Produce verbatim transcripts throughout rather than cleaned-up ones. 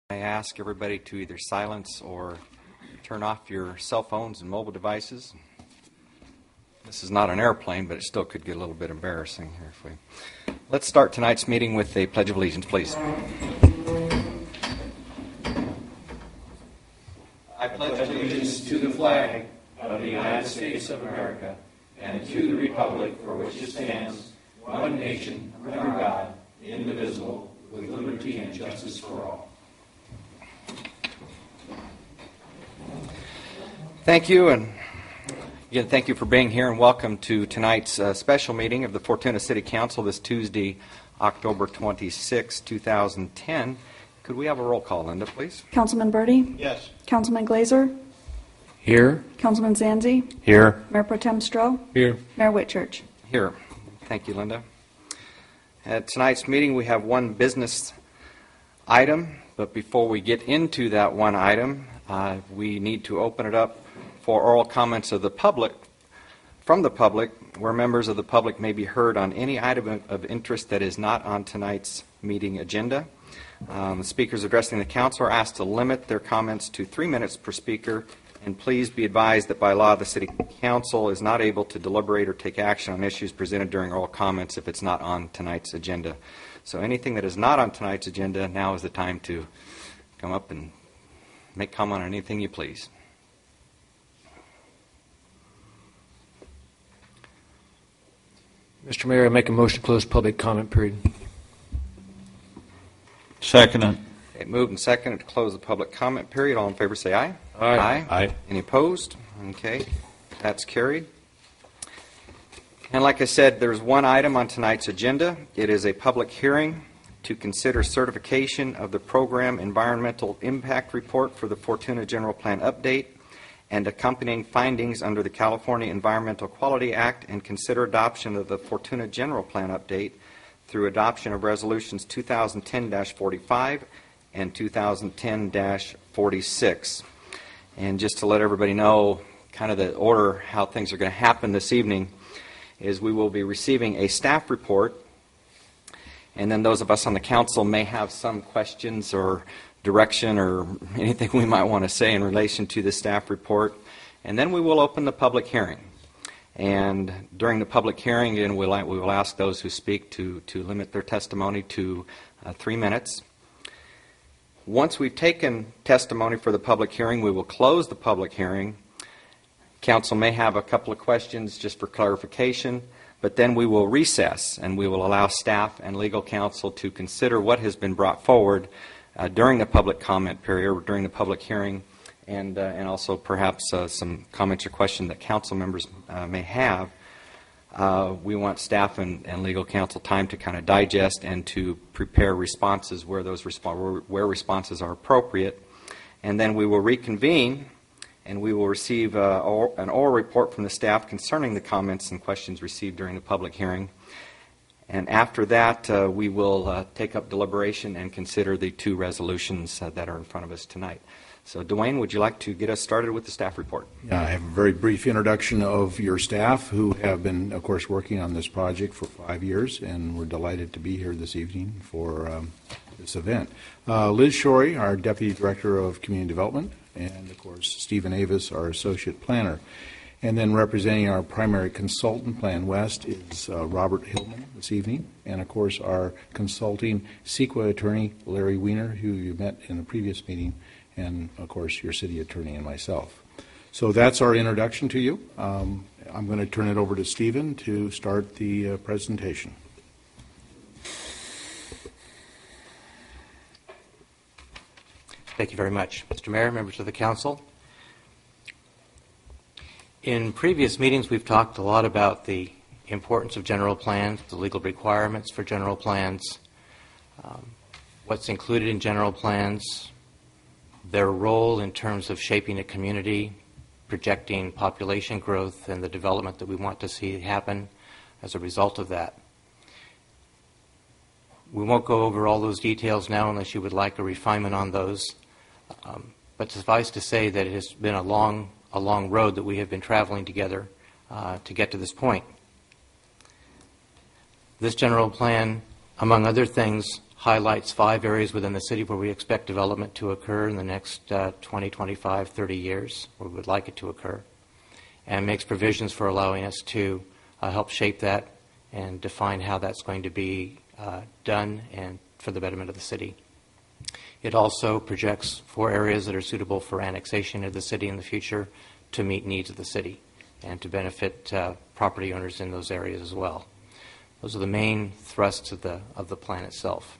I ask everybody to either silence or turn off your cell phones and mobile devices. This is not an airplane, but it still could get a little bit embarrassing here if we. Let's start tonight's meeting with a Pledge of Allegiance, please. I pledge allegiance to the flag of the United States of America and to the republic for which it stands, one nation, under God, indivisible, with liberty and justice for all. Thank you, and again, thank you for being here, and welcome to tonight's uh, special meeting of the Fortuna City Council this Tuesday, October twenty-sixth, two thousand ten. Could we have a roll call, Linda, please? Councilman Bertie? Yes. Councilman Glazer? Here. Councilman Zanzi? Here. Mayor Pro Tem Stroh? Here. Mayor Whitchurch? Here. Thank you, Linda. At tonight's meeting, we have one business item, but before we get into that one item, uh, we need to open it up for oral comments of the public, from the public, where members of the public may be heard on any item of interest that is not on tonight's meeting agenda. Um, the speakers addressing the council are asked to limit their comments to three minutes per speaker, and please be advised that by law the City Council is not able to deliberate or take action on issues presented during oral comments if it's not on tonight's agenda. So anything that is not on tonight's agenda, now is the time to come up and make comment on anything you please. Mister Mayor, I make a motion to close public comment period. Second. Okay, moved and seconded to close the public comment period. All in favor say aye. Aye. Aye. Aye. Any opposed? Okay, that's carried. And like I said, there's one item on tonight's agenda. It is a public hearing to consider certification of the program environmental impact report for the Fortuna General Plan update and accompanying findings under the California Environmental Quality Act, and consider adoption of the Fortuna General Plan update through adoption of resolutions two thousand ten dash forty-five and two thousand ten dash forty-six. And just to let everybody know kind of the order how things are going to happen this evening is we will be receiving a staff report, and then those of us on the council may have some questions or direction or anything we might want to say in relation to the staff report. And then we will open the public hearing. And during the public hearing, again, we'll, we will ask those who speak to, to limit their testimony to uh, three minutes. Once we've taken testimony for the public hearing, we will close the public hearing. Council may have a couple of questions just for clarification, but then we will recess and we will allow staff and legal counsel to consider what has been brought forward uh, during the public comment period, or during the public hearing, and, uh, and also perhaps uh, some comments or questions that council members uh, may have. Uh, we want staff and, and legal counsel time to kind of digest and to prepare responses where those resp- where responses are appropriate, and then we will reconvene and we will receive uh, or, an oral report from the staff concerning the comments and questions received during the public hearing. And after that, uh, we will uh, take up deliberation and consider the two resolutions uh, that are in front of us tonight. So, Dwayne, would you like to get us started with the staff report? Yeah, I have a very brief introduction of your staff who have been, of course, working on this project for five years, and we're delighted to be here this evening for um, this event. Uh, Liz Shorey, our Deputy Director of Community Development, and, of course, Stephen Avis, our Associate Planner. And then representing our primary consultant, Plan West, is uh, Robert Hillman this evening, and, of course, our consulting CEQA attorney, Larry Weiner, who you met in the previous meeting, and, of course, your city attorney and myself. So that's our introduction to you. Um, I'm going to turn it over to Stephen to start the uh, presentation. Thank you very much, Mister Mayor, members of the council. In previous meetings, we've talked a lot about the importance of general plans, the legal requirements for general plans, um, what's included in general plans, their role in terms of shaping a community, projecting population growth, and the development that we want to see happen as a result of that. We won't go over all those details now unless you would like a refinement on those. Um, but suffice to say that it has been a long, a long road that we have been traveling together uh, to get to this point. This general plan, among other things, highlights five areas within the city where we expect development to occur in the next uh, twenty, twenty-five, thirty years, where we would like it to occur, and makes provisions for allowing us to uh, help shape that and define how that's going to be uh, done and for the betterment of the city. It also projects four areas that are suitable for annexation of the city in the future to meet needs of the city and to benefit uh, property owners in those areas as well. Those are the main thrusts of the, of the plan itself.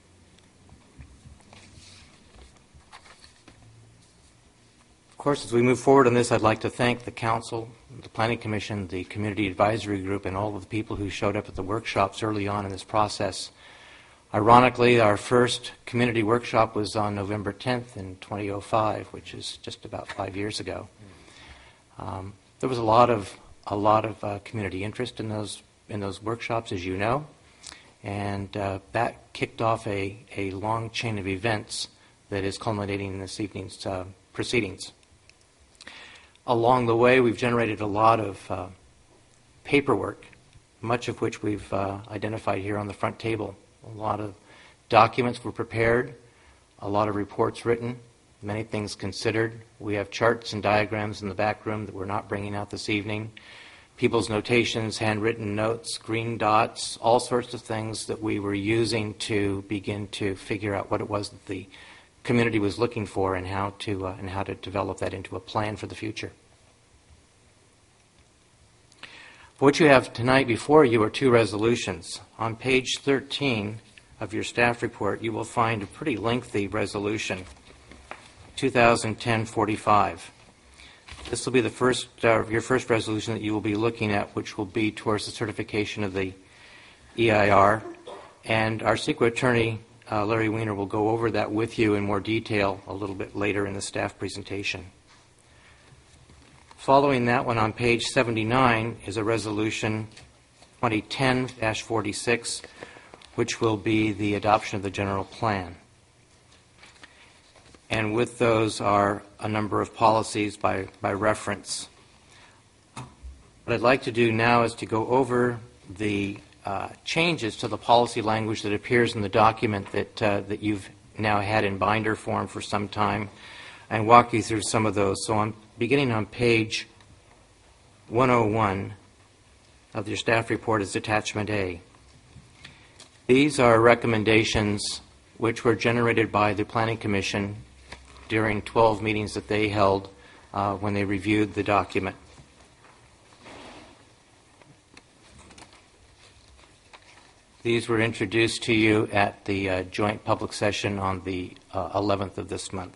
Of course, as we move forward on this, I'd like to thank the Council, the Planning Commission, the Community Advisory Group, and all of the people who showed up at the workshops early on in this process. Ironically, our first community workshop was on November tenth in two thousand five, which is just about five years ago. Um, there was a lot of a lot of uh, community interest in those in those workshops, as you know, and uh, that kicked off a a long chain of events that is culminating in this evening's uh, proceedings. Along the way, we've generated a lot of uh, paperwork, much of which we've uh, identified here on the front table. A lot of documents were prepared, a lot of reports written, many things considered. We have charts and diagrams in the back room that we're not bringing out this evening. People's notations, handwritten notes, green dots, all sorts of things that we were using to begin to figure out what it was that the community was looking for and how to uh, and how to develop that into a plan for the future. What you have tonight before you are two resolutions. On page thirteen of your staff report, you will find a pretty lengthy resolution, two thousand ten forty-five. This will be the first uh, your first resolution that you will be looking at, which will be towards the certification of the E I R, and our C E Q A attorney Uh, Larry Weiner will go over that with you in more detail a little bit later in the staff presentation. Following that one on page seventy-nine is a resolution twenty ten dash forty-six, which will be the adoption of the general plan. And with those are a number of policies by, by reference. What I'd like to do now is to go over the Uh, changes to the policy language that appears in the document that uh, that you've now had in binder form for some time, and walk you through some of those. So I'm beginning on page one oh one of your staff report is attachment A. These are recommendations which were generated by the Planning Commission during twelve meetings that they held uh, when they reviewed the document. These were introduced to you at the uh, joint public session on the uh, eleventh of this month.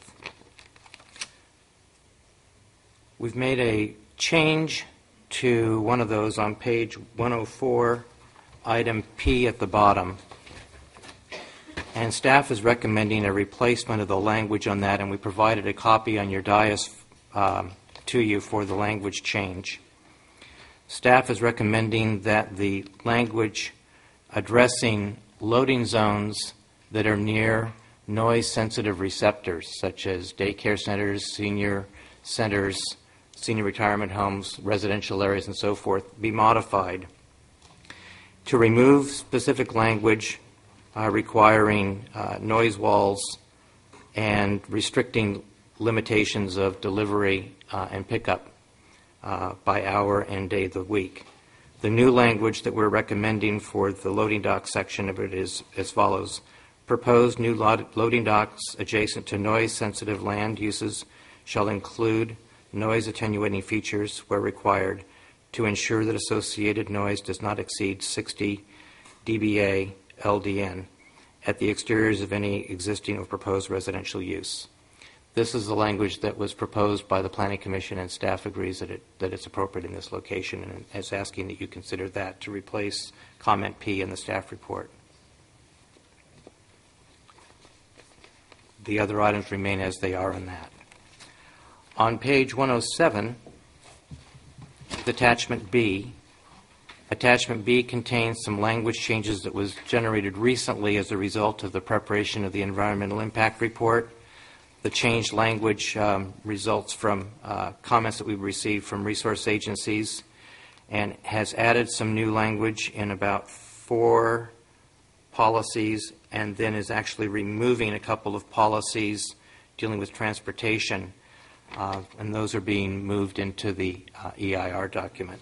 We've made a change to one of those on page one oh four, item P at the bottom. And staff is recommending a replacement of the language on that, and we provided a copy on your dais um, to you for the language change. Staff is recommending that the language addressing loading zones that are near noise-sensitive receptors, such as daycare centers, senior centers, senior retirement homes, residential areas, and so forth, be modified to remove specific language uh, requiring uh, noise walls and restricting limitations of delivery uh, and pickup uh, by hour and day of the week. The new language that we're recommending for the loading dock section of it is as follows. Proposed new loading docks adjacent to noise-sensitive land uses shall include noise attenuating features where required to ensure that associated noise does not exceed sixty decibels L D N at the exteriors of any existing or proposed residential use. This is the language that was proposed by the Planning Commission, and staff agrees that, it, that it's appropriate in this location, and is asking that you consider that to replace comment P in the staff report. The other items remain as they are in that. On page one oh seven, attachment B. Attachment B contains some language changes that was generated recently as a result of the preparation of the environmental impact report. The changed language um, results from uh, comments that we've received from resource agencies and has added some new language in about four policies and then is actually removing a couple of policies dealing with transportation, uh, and those are being moved into the uh, E I R document.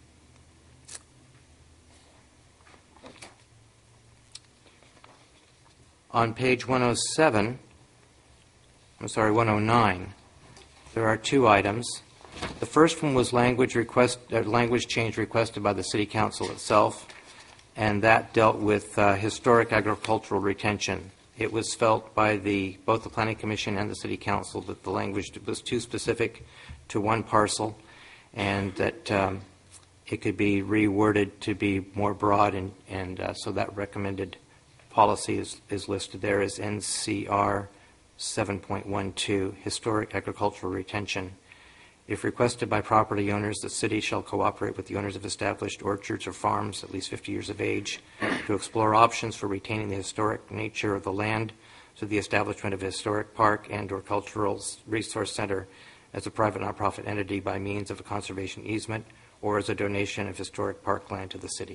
On page one oh seven, I'm sorry, one oh nine, there are two items. The first one was language request, uh, language change requested by the City Council itself, and that dealt with uh, historic agricultural retention. It was felt by the, both the Planning Commission and the City Council that the language was too specific to one parcel, and that um, it could be reworded to be more broad, and, and uh, so that recommended policy is, is listed there as N C R seven point one two, historic agricultural retention. If requested by property owners, the city shall cooperate with the owners of established orchards or farms at least fifty years of age to explore options for retaining the historic nature of the land through the establishment of a historic park and or cultural resource center as a private nonprofit entity by means of a conservation easement or as a donation of historic parkland to the city.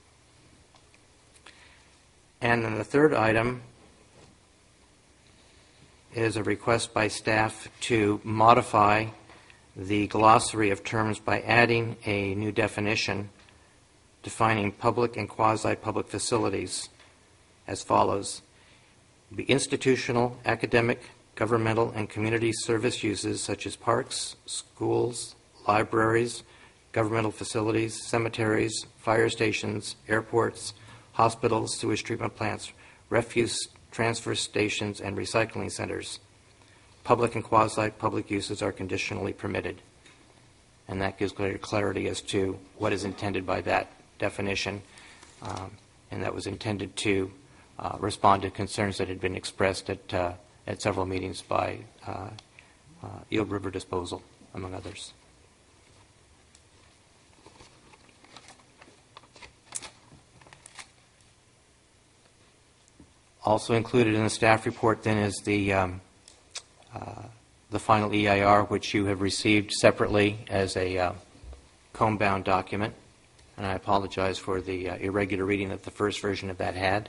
And then the third item is a request by staff to modify the glossary of terms by adding a new definition defining public and quasi-public facilities as follows. The institutional, academic, governmental, and community service uses such as parks, schools, libraries, governmental facilities, cemeteries, fire stations, airports, hospitals, sewage treatment plants, refuse transfer stations, and recycling centers. Public and quasi-public uses are conditionally permitted. And that gives greater clarity as to what is intended by that definition. Um, and that was intended to uh, respond to concerns that had been expressed at, uh, at several meetings by uh, uh, Eel River Disposal, among others. Also included in the staff report then is the um, uh, the final E I R, which you have received separately as a uh, comb-bound document. And I apologize for the uh, irregular reading that the first version of that had.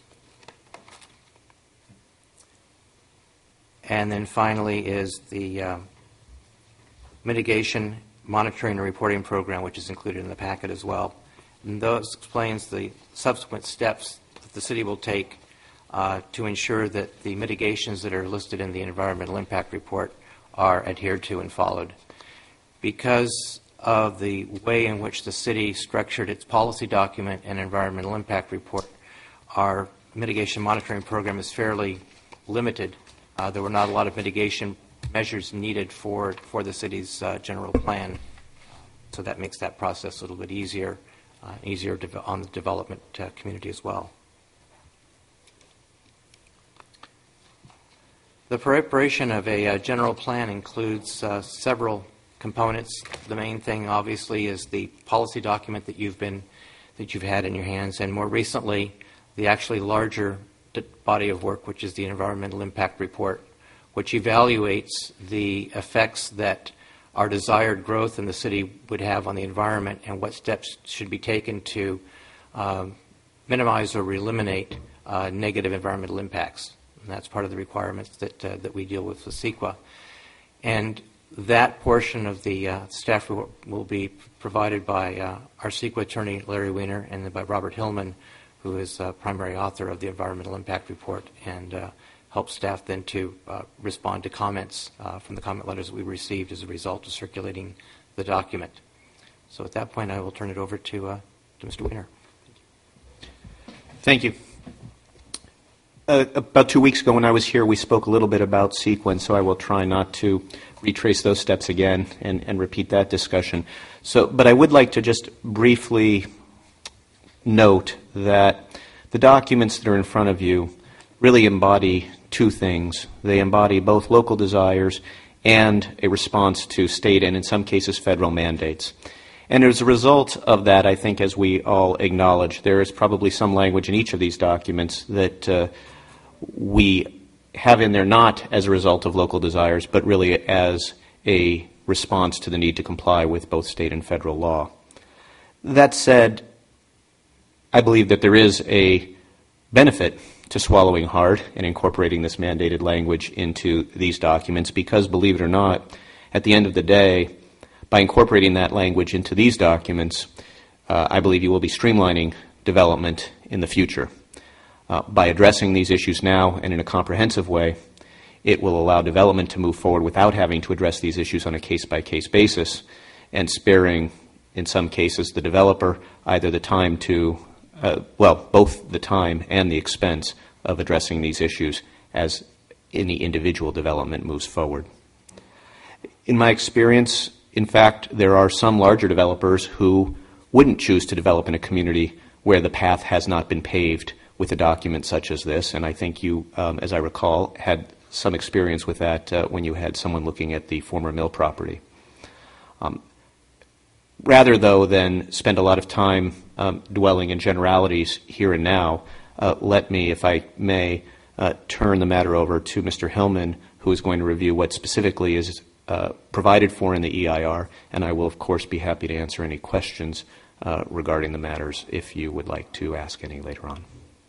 And then finally is the uh, mitigation monitoring and reporting program, which is included in the packet as well. And those explains the subsequent steps that the city will take uh, to ensure that the mitigations that are listed in the environmental impact report are adhered to and followed. Because of the way in which the city structured its policy document and environmental impact report, our mitigation monitoring program is fairly limited. Uh, there were not a lot of mitigation measures needed for, for the city's uh, general plan, so that makes that process a little bit easier, uh, easier on the development uh, community as well. The preparation of a uh, general plan includes uh, several components. The main thing, obviously, is the policy document that you've been that you've had in your hands, and more recently, the actually larger body of work, which is the environmental impact report, which evaluates the effects that our desired growth in the city would have on the environment and what steps should be taken to um, minimize or eliminate uh, negative environmental impacts. And that's part of the requirements that uh, that we deal with with CEQA. And that portion of the uh, staff will, will be provided by uh, our CEQA attorney, Larry Weiner, and then by Robert Hillman, who is uh, primary author of the environmental impact report, and uh, helps staff then to uh, respond to comments uh, from the comment letters that we received as a result of circulating the document. So at that point, I will turn it over to, uh, to Mister Weiner. Thank you. Uh, about two weeks ago when I was here, we spoke a little bit about sequence, so I will try not to retrace those steps again and, and repeat that discussion. So, but I would like to just briefly note that the documents that are in front of you really embody two things. They embody both local desires and a response to state and, in some cases, federal mandates. And as a result of that, I think, as we all acknowledge, there is probably some language in each of these documents that uh, we have in there not as a result of local desires, but really as a response to the need to comply with both state and federal law. That said, I believe that there is a benefit to swallowing hard and incorporating this mandated language into these documents because, believe it or not, at the end of the day, by incorporating that language into these documents, uh, I believe you will be streamlining development in the future. Uh, by addressing these issues now and in a comprehensive way, it will allow development to move forward without having to address these issues on a case-by-case basis and sparing, in some cases, the developer either the time to, uh, well, both the time and the expense of addressing these issues as any individual development moves forward. In my experience, in fact, there are some larger developers who wouldn't choose to develop in a community where the path has not been paved with a document such as this, and I think you, um, as I recall, had some experience with that uh, when you had someone looking at the former mill property. Um, rather, though, than spend a lot of time um, dwelling in generalities here and now, uh, let me, if I may, uh, turn the matter over to Mister Hillman, who is going to review what specifically is uh, provided for in the E I R, and I will, of course, be happy to answer any questions uh, regarding the matters if you would like to ask any later on.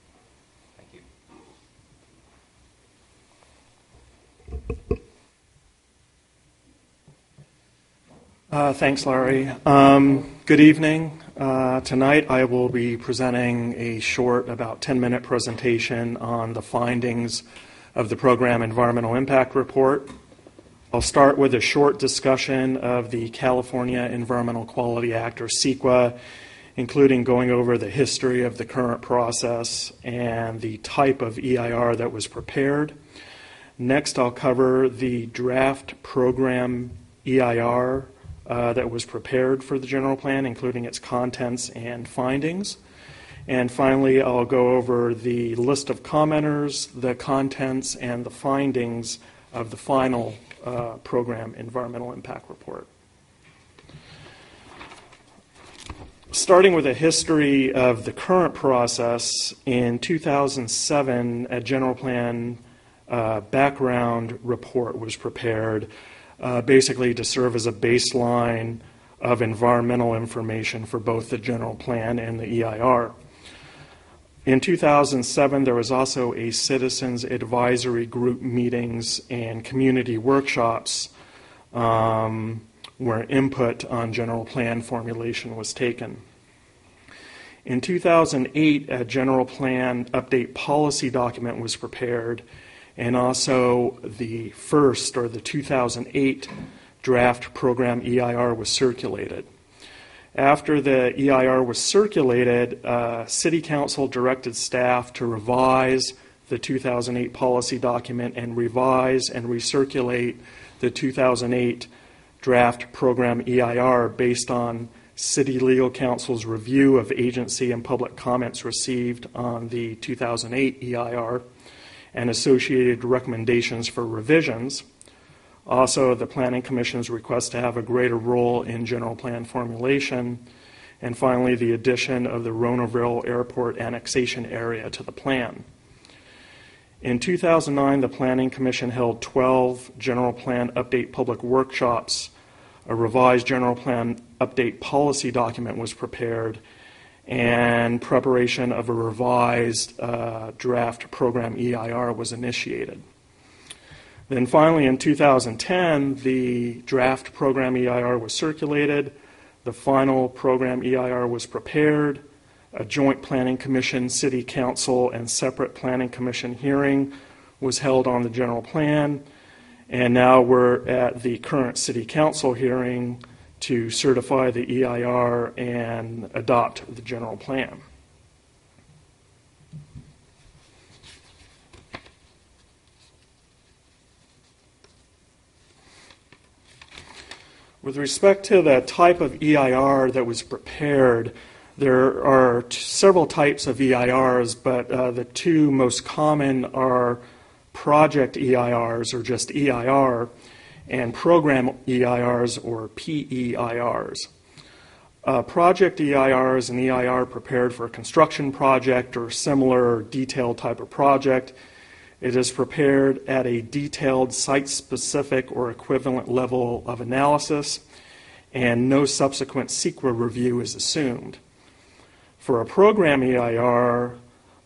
Uh, thanks, Larry. Um, good evening. Uh, tonight I will be presenting a short, about ten-minute presentation on the findings of the Program Environmental Impact Report. I'll start with a short discussion of the California Environmental Quality Act, or CEQA, including going over the history of the current process and the type of E I R that was prepared. Next, I'll cover the draft program E I R uh, that was prepared for the general plan, including its contents and findings. And finally, I'll go over the list of commenters, the contents, and the findings of the final uh, program environmental impact report. Starting with a history of the current process, in two thousand seven, a general plan Uh, background report was prepared uh, basically to serve as a baseline of environmental information for both the general plan and the E I R. In two thousand seven, there was also a citizens advisory group meetings and community workshops um, where input on general plan formulation was taken. In two thousand eight, a general plan update policy document was prepared, and also the first, or the two thousand eight, draft program E I R was circulated. After the E I R was circulated, uh, City Council directed staff to revise the two thousand eight policy document and revise and recirculate the two thousand eight draft program E I R based on City Legal Counsel's review of agency and public comments received on the two thousand eight E I R and associated recommendations for revisions. Also, the Planning Commission's request to have a greater role in general plan formulation. And finally, the addition of the Ronaville Airport annexation area to the plan. In two thousand nine, the Planning Commission held twelve general plan update public workshops. A revised general plan update policy document was prepared, and preparation of a revised uh, draft program E I R was initiated. Then finally, in two thousand ten, the draft program E I R was circulated, the final program E I R was prepared, a joint Planning Commission, City Council, and separate Planning Commission hearing was held on the general plan, and now we're at the current City Council hearing to certify the E I R and adopt the general plan. With respect to the type of E I R that was prepared, there are t- several types of E I Rs, but uh, the two most common are project E I Rs, or just E I R, and program E I Rs, or P E I Rs. Uh, project E I R is an E I R prepared for a construction project or similar detailed type of project. It is prepared at a detailed site-specific or equivalent level of analysis, and no subsequent CEQA review is assumed. For a program E I R,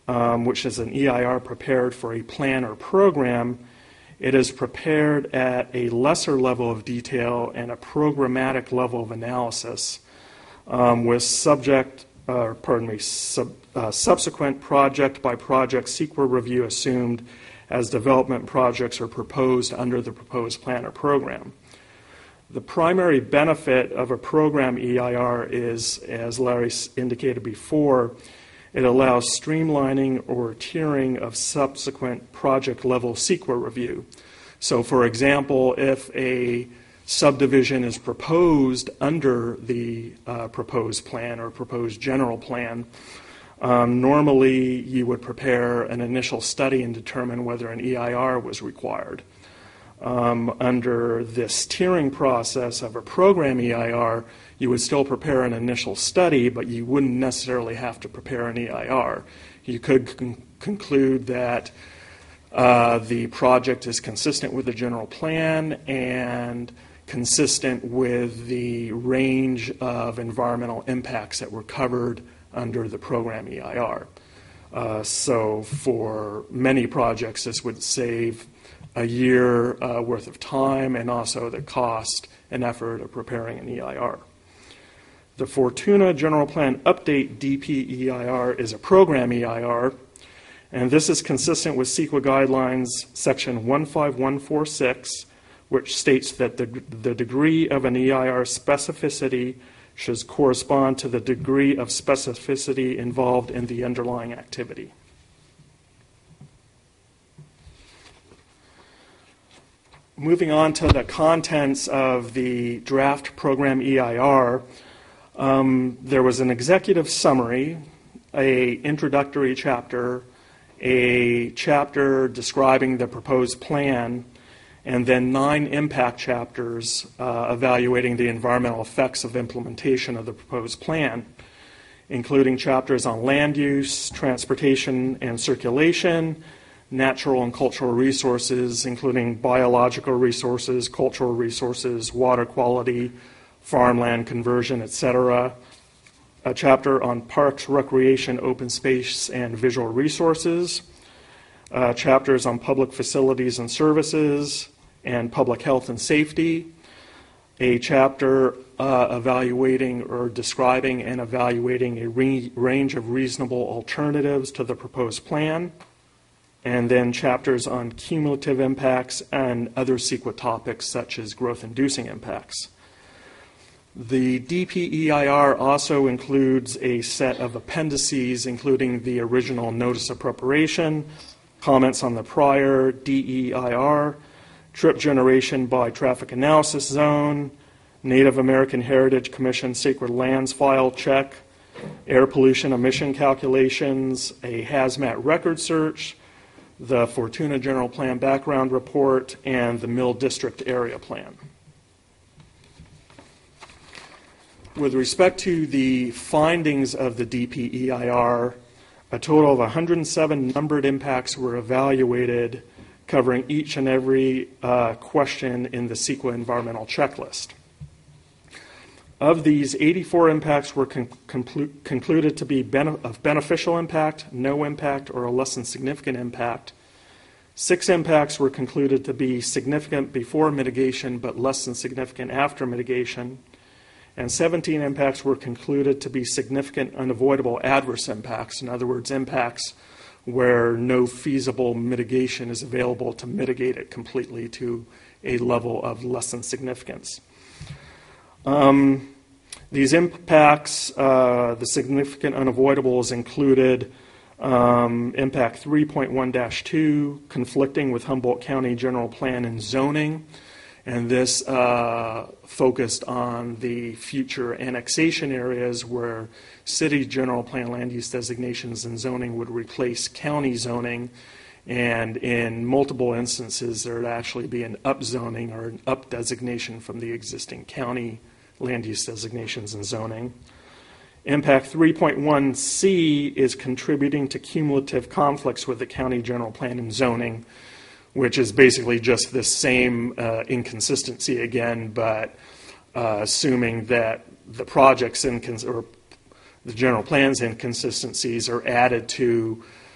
um, which is an E I R prepared for a plan or program, it is prepared at a lesser level of detail and a programmatic level of analysis, um, with subject, uh, pardon me, sub, uh, subsequent project-by-project C E Q A review assumed as development projects are proposed under the proposed plan or program. The primary benefit of a program E I R is, as Larry indicated before, it allows streamlining or tiering of subsequent project-level C E Q A review. So, for example, if a subdivision is proposed under the uh, proposed plan or proposed general plan, um, normally you would prepare an initial study and determine whether an E I R was required. Um, under this tiering process of a program E I R, you would still prepare an initial study, but you wouldn't necessarily have to prepare an E I R. You could con- conclude that uh, the project is consistent with the general plan and consistent with the range of environmental impacts that were covered under the program E I R. Uh, so for many projects, this would save a year uh, worth of time and also the cost and effort of preparing an E I R. The Fortuna General Plan Update D P E I R is a program E I R, and this is consistent with C E Q A Guidelines Section one five one four six, which states that the, the degree of an E I R specificity should correspond to the degree of specificity involved in the underlying activity. Moving on to the contents of the draft program E I R, um, there was an executive summary, a introductory chapter, a chapter describing the proposed plan, and then nine impact chapters uh, evaluating the environmental effects of implementation of the proposed plan, including chapters on land use, transportation and circulation, natural and cultural resources, including biological resources, cultural resources, water quality, farmland conversion, et cetera. A chapter on parks, recreation, open space, and visual resources. Uh, chapters on public facilities and services and public health and safety. A chapter uh, evaluating or describing and evaluating a re- range of reasonable alternatives to the proposed plan. And then chapters on cumulative impacts and other C E Q A topics such as growth-inducing impacts. The D P E I R also includes a set of appendices, including the original notice of preparation, comments on the prior D E I R, trip generation by traffic analysis zone, Native American Heritage Commission sacred lands file check, air pollution emission calculations, a hazmat record search, the Fortuna General Plan background report, and the Mill District Area Plan. With respect to the findings of the D P E I R, a total of one hundred seven numbered impacts were evaluated, covering each and every uh, question in the C E Q A environmental checklist. Of these, eighty-four impacts were con- conclu- concluded to be bene- of beneficial impact, no impact, or a less than significant impact. Six impacts were concluded to be significant before mitigation, but less than significant after mitigation. And seventeen impacts were concluded to be significant unavoidable adverse impacts, in other words, impacts where no feasible mitigation is available to mitigate it completely to a level of less than significance. Um, these impacts, uh, the significant unavoidables included um, impact three point one dash two, conflicting with Humboldt County General Plan and zoning, and this uh, focused on the future annexation areas where city general plan land use designations and zoning would replace county zoning, and in multiple instances there would actually be an upzoning or an up designation from the existing county land use designations and zoning. Impact three point one C is contributing to cumulative conflicts with the county general plan and zoning, which is basically just the same uh, inconsistency again, but uh, assuming that the project's incons- or the general plan's inconsistencies are added to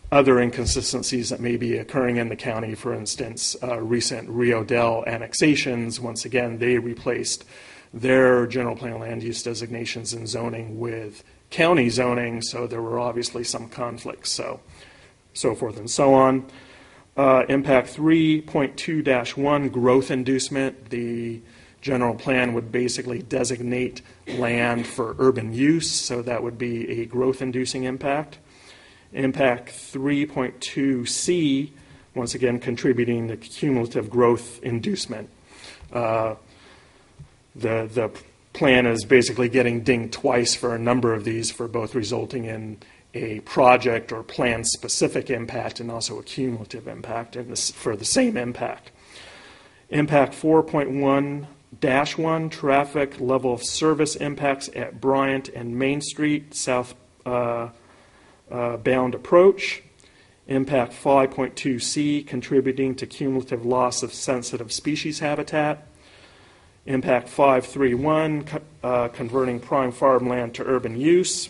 other inconsistencies that may be occurring in the county. For instance, uh, recent Rio Dell annexations, once again, they replaced their general plan land use designations and zoning with county zoning, so there were obviously some conflicts, so so forth and so on. Uh, impact three point two dash one, growth inducement. The general plan would basically designate land for urban use, so that would be a growth-inducing impact. Impact three point two C, once again contributing to cumulative growth inducement. Uh, the, the plan is basically getting dinged twice for a number of these, for both resulting in a project or plan-specific impact and also a cumulative impact in this, for the same impact. Impact four point one dash one, traffic level of service impacts at Bryant and Main Street, south uh, uh, bound approach. Impact five point two C, contributing to cumulative loss of sensitive species habitat. Impact five three one, uh, converting prime farmland to urban use.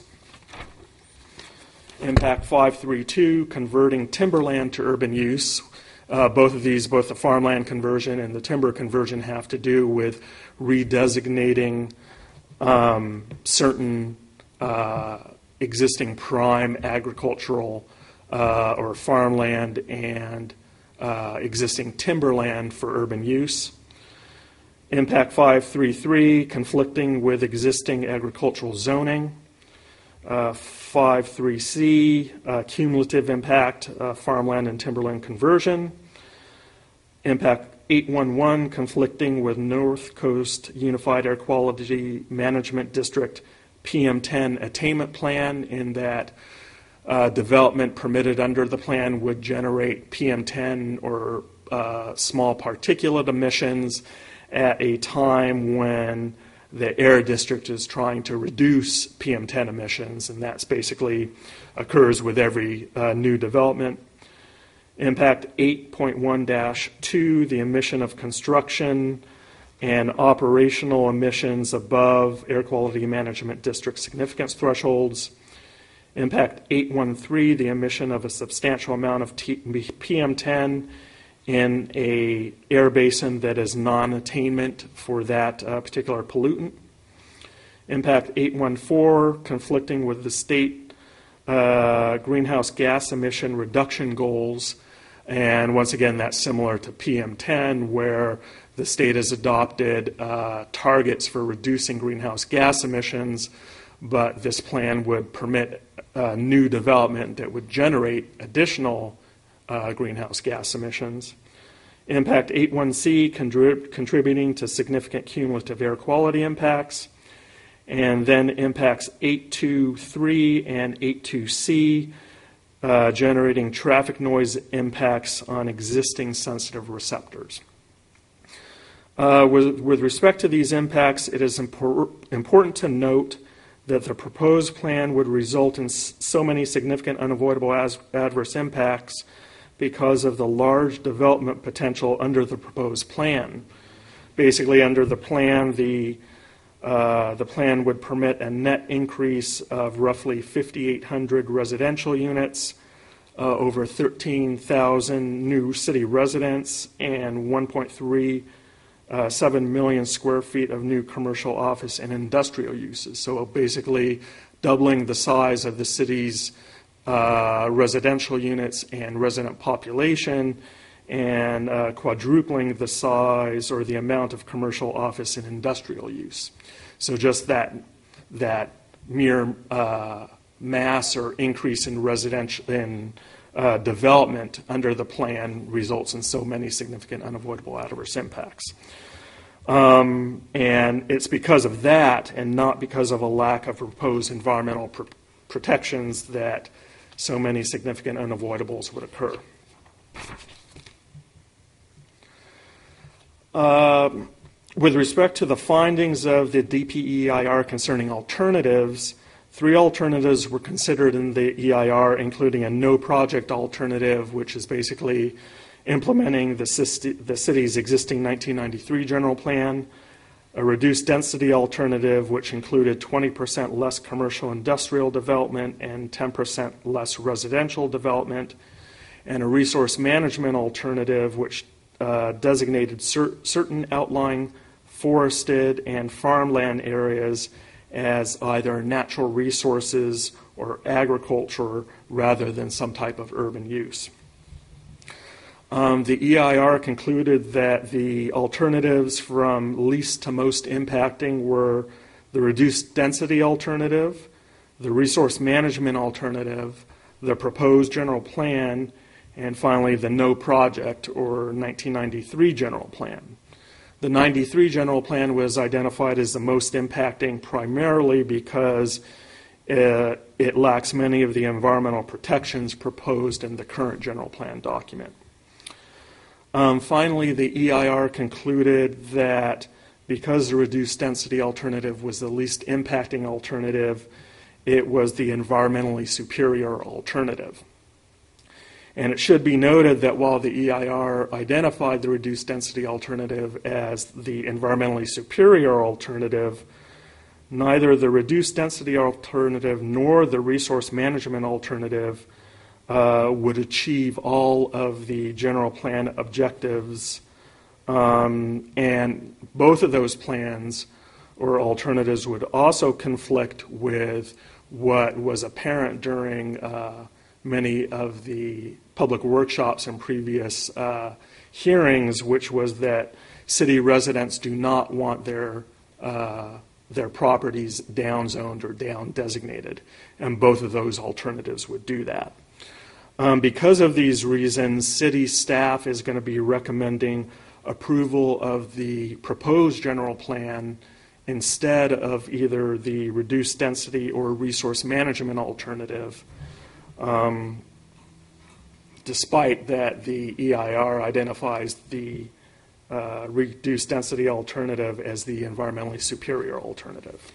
Impact five three two, converting timberland to urban use. Uh, both of these, both the farmland conversion and the timber conversion, have to do with redesignating um, certain uh, existing prime agricultural uh, or farmland and uh, existing timberland for urban use. Impact five three three, conflicting with existing agricultural zoning. Uh, five three C, uh, cumulative impact, uh, farmland and timberland conversion. Impact eight one one, conflicting with North Coast Unified Air Quality Management District P M ten attainment plan, in that uh, development permitted under the plan would generate P M ten or uh, small particulate emissions at a time when the air district is trying to reduce P M ten emissions, and that's basically occurs with every uh, new development. Impact eight point one dash two, the emission of construction and operational emissions above air quality management district significance thresholds. Impact eight one three, the emission of a substantial amount of P M ten in a air basin that is non-attainment for that uh, particular pollutant. Impact eight one four, conflicting with the state uh, greenhouse gas emission reduction goals. And once again, that's similar to P M ten, where the state has adopted uh, targets for reducing greenhouse gas emissions, but this plan would permit uh, new development that would generate additional Uh, greenhouse gas emissions. Impact eight one C, contrib- contributing to significant cumulative air quality impacts. And then impacts eight two three and eight two C, uh, generating traffic noise impacts on existing sensitive receptors. Uh, with, with respect to these impacts, it is impor- important to note that the proposed plan would result in s- so many significant unavoidable as- adverse impacts because of the large development potential under the proposed plan. Basically, under the plan, the uh, the plan would permit a net increase of roughly fifty-eight hundred residential units, uh, over thirteen thousand new city residents, and one point three seven million square feet of new commercial office and industrial uses. So basically, doubling the size of the city's Uh, residential units and resident population, and uh, quadrupling the size or the amount of commercial office and industrial use. So just that that mere uh, mass or increase in residential in uh, development under the plan results in so many significant unavoidable adverse impacts. Um, and it's because of that, and not because of a lack of proposed environmental pr- protections, that so many significant unavoidables would occur. Uh, with respect to the findings of the D P E I R concerning alternatives, three alternatives were considered in the E I R, including a no-project alternative, which is basically implementing the, the city's existing nineteen ninety-three general plan, a reduced density alternative, which included twenty percent less commercial industrial development and ten percent less residential development, and a resource management alternative, which uh, designated cer- certain outlying forested and farmland areas as either natural resources or agriculture rather than some type of urban use. Um, the E I R concluded that the alternatives from least to most impacting were the reduced density alternative, the resource management alternative, the proposed general plan, and finally the no project or nineteen ninety-three general plan. The ninety-three general plan was identified as the most impacting primarily because uh, it lacks many of the environmental protections proposed in the current general plan document. Um, finally, the E I R concluded that because the reduced density alternative was the least impacting alternative, it was the environmentally superior alternative. And it should be noted that while the E I R identified the reduced density alternative as the environmentally superior alternative, neither the reduced density alternative nor the resource management alternative uh, would achieve all of the general plan objectives. Um, and both of those plans or alternatives would also conflict with what was apparent during uh, many of the public workshops and previous uh, hearings, which was that city residents do not want their uh, their properties downzoned or down designated, and both of those alternatives would do that. Um, because of these reasons, city staff is going to be recommending approval of the proposed general plan instead of either the reduced density or resource management alternative, um, despite that the E I R identifies the uh, reduced density alternative as the environmentally superior alternative.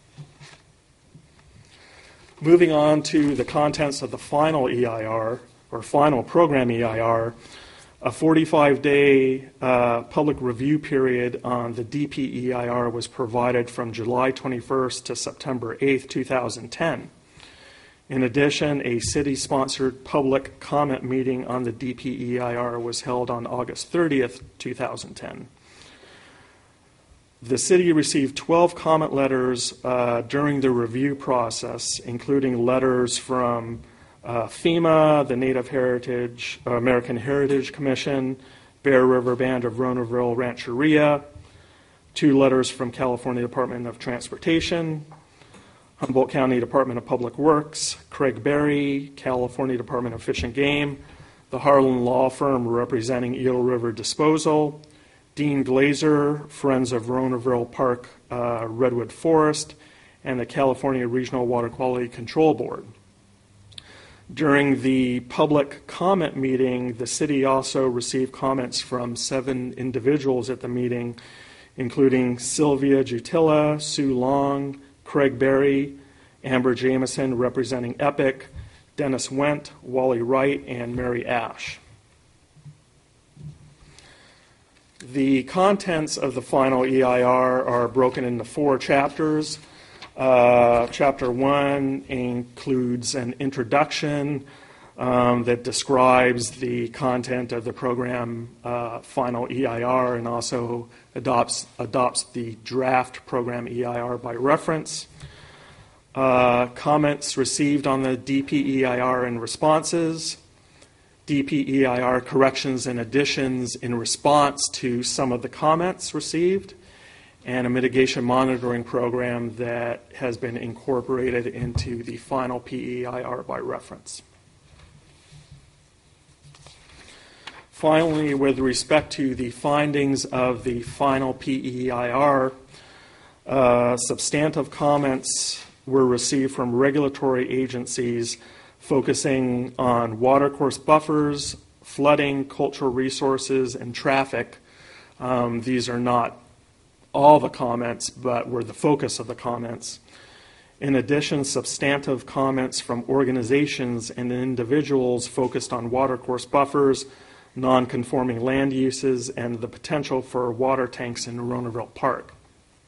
Moving on to the contents of the final E I R, or final program E I R, a forty-five day uh, public review period on the D P E I R was provided from July twenty-first to September eighth, two thousand ten. In addition, a city-sponsored public comment meeting on the D P E I R was held on August thirtieth, two thousand ten. The city received twelve comment letters uh, during the review process, including letters from uh, FEMA, the Native Heritage, uh, American Heritage Commission, Bear River Band of Ronoville Rancheria, two letters from California Department of Transportation, Humboldt County Department of Public Works, Craig Berry, California Department of Fish and Game, the Harlan Law Firm representing Eel River Disposal, Dean Glazer, Friends of Ronoville Park uh, Redwood Forest, and the California Regional Water Quality Control Board. During the public comment meeting, the city also received comments from seven individuals at the meeting, including Sylvia Jutilla, Sue Long, Craig Berry, Amber Jameson representing Epic, Dennis Wendt, Wally Wright, and Mary Ash. The contents of the final E I R are broken into four chapters. Uh, chapter one includes an introduction um, that describes the content of the program uh, final E I R and also adopts, adopts the draft program E I R by reference. Uh, comments received on the D P E I R and responses. D P E I R corrections and additions in response to some of the comments received, and a mitigation monitoring program that has been incorporated into the final P E I R by reference. Finally, with respect to the findings of the final P E I R, uh, substantive comments were received from regulatory agencies focusing on watercourse buffers, flooding, cultural resources, and traffic. Um, these are not all the comments, but were the focus of the comments. In addition, substantive comments from organizations and individuals focused on watercourse buffers, non-conforming land uses, and the potential for water tanks in Ronoville Park.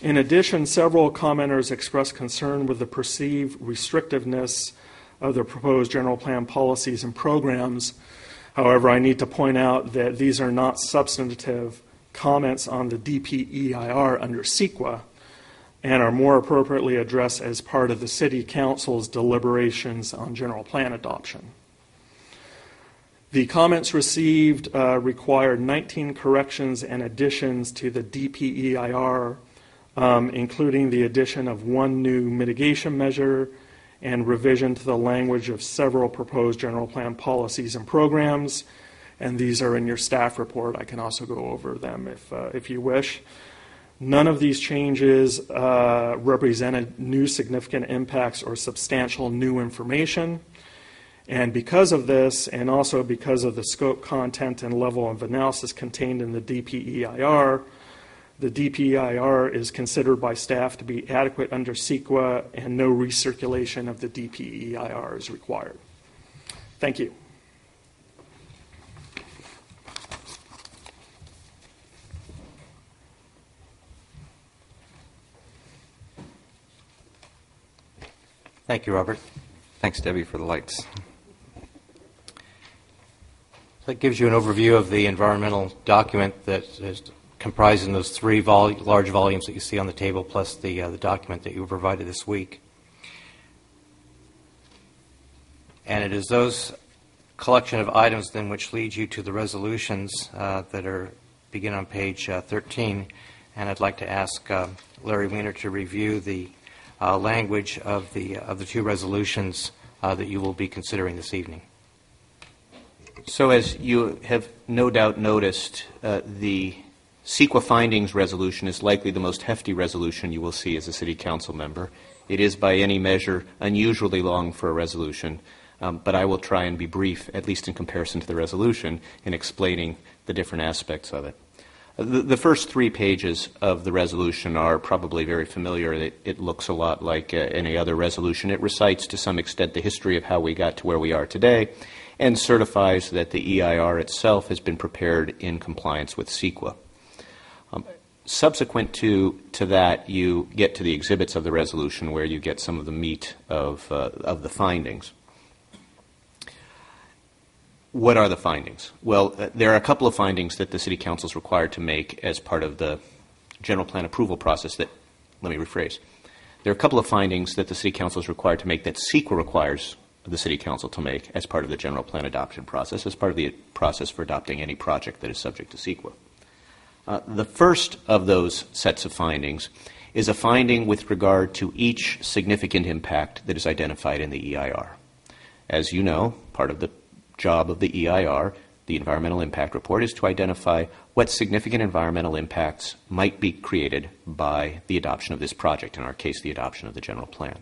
In addition, several commenters expressed concern with the perceived restrictiveness of the proposed general plan policies and programs. However, I need to point out that these are not substantive comments on the D P E I R under CEQA and are more appropriately addressed as part of the City Council's deliberations on general plan adoption. The comments received uh, required nineteen corrections and additions to the D P E I R, um, including the addition of one new mitigation measure and revision to the language of several proposed general plan policies and programs. And these are in your staff report. I can also go over them if, uh, if you wish. None of these changes uh, represented new significant impacts or substantial new information. And because of this, and also because of the scope, content, and level of analysis contained in the D P E I R, the D P E I R is considered by staff to be adequate under CEQA, and no recirculation of the D P E I R is required. Thank you. Thank you, Robert. Thanks, Debbie, for the lights. That gives you an overview of the environmental document that is comprised in those three vol large volumes that you see on the table, plus the, uh, the document that you were provided this week. And it is those collection of items then which lead you to the resolutions uh, that are begin on page uh, thirteen. And I'd like to ask uh, Larry Weiner to review the uh, language of the, of the two resolutions uh, that you will be considering this evening. So as you have no doubt noticed, uh, the CEQA findings resolution is likely the most hefty resolution you will see as a City Council member. It is by any measure unusually long for a resolution, um, but I will try and be brief, at least in comparison to the resolution, in explaining the different aspects of it. Uh, the, the first three pages of the resolution are probably very familiar. It, it looks a lot like uh, any other resolution. It recites to some extent the history of how we got to where we are today, and certifies that the E I R itself has been prepared in compliance with CEQA. Um, subsequent to, to that, you get to the exhibits of the resolution where you get some of the meat of, uh, of the findings. What are the findings? Well, uh, there are a couple of findings that the City Council is required to make as part of the general plan approval process that, let me rephrase. There are a couple of findings that the City Council is required to make that CEQA requires the City Council to make as part of the general plan adoption process, as part of the process for adopting any project that is subject to CEQA. Uh, the first of those sets of findings is a finding with regard to each significant impact that is identified in the E I R. As you know, part of the job of the E I R, the Environmental Impact Report, is to identify what significant environmental impacts might be created by the adoption of this project, in our case, the adoption of the general plan.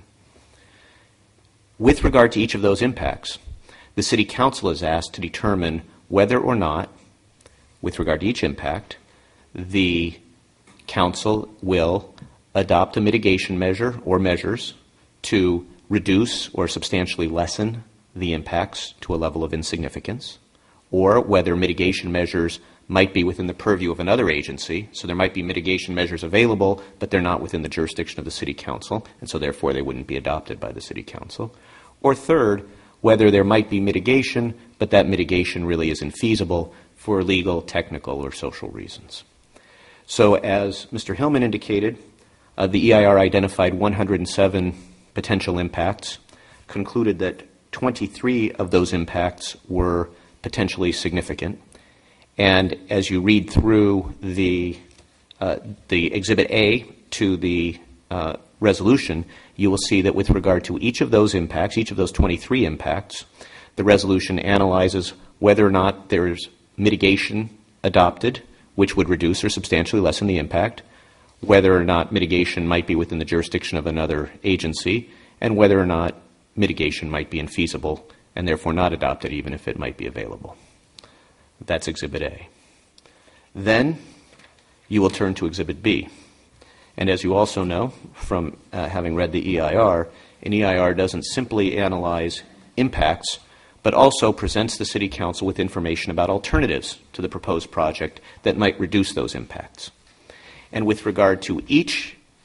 With regard to each of those impacts, the City Council is asked to determine whether or not, with regard to each impact, the Council will adopt a mitigation measure or measures to reduce or substantially lessen the impacts to a level of insignificance, or whether mitigation measures might be within the purview of another agency. So there might be mitigation measures available, but they're not within the jurisdiction of the City Council, and so therefore they wouldn't be adopted by the City Council. Or third, whether there might be mitigation, but that mitigation really is infeasible for legal, technical, or social reasons. So as Mister Hillman indicated, uh, the E I R identified one hundred seven potential impacts, concluded that twenty-three of those impacts were potentially significant. And as you read through the, uh, the Exhibit A to the uh, resolution, you will see that with regard to each of those impacts, each of those twenty-three impacts, the resolution analyzes whether or not there is mitigation adopted, which would reduce or substantially lessen the impact, whether or not mitigation might be within the jurisdiction of another agency, and whether or not mitigation might be infeasible and therefore not adopted even if it might be available. That's Exhibit A. Then you will turn to Exhibit B. And as you also know from uh, having read the E I R, an E I R doesn't simply analyze impacts, but also presents the City Council with information about alternatives to the proposed project that might reduce those impacts. And with regard to each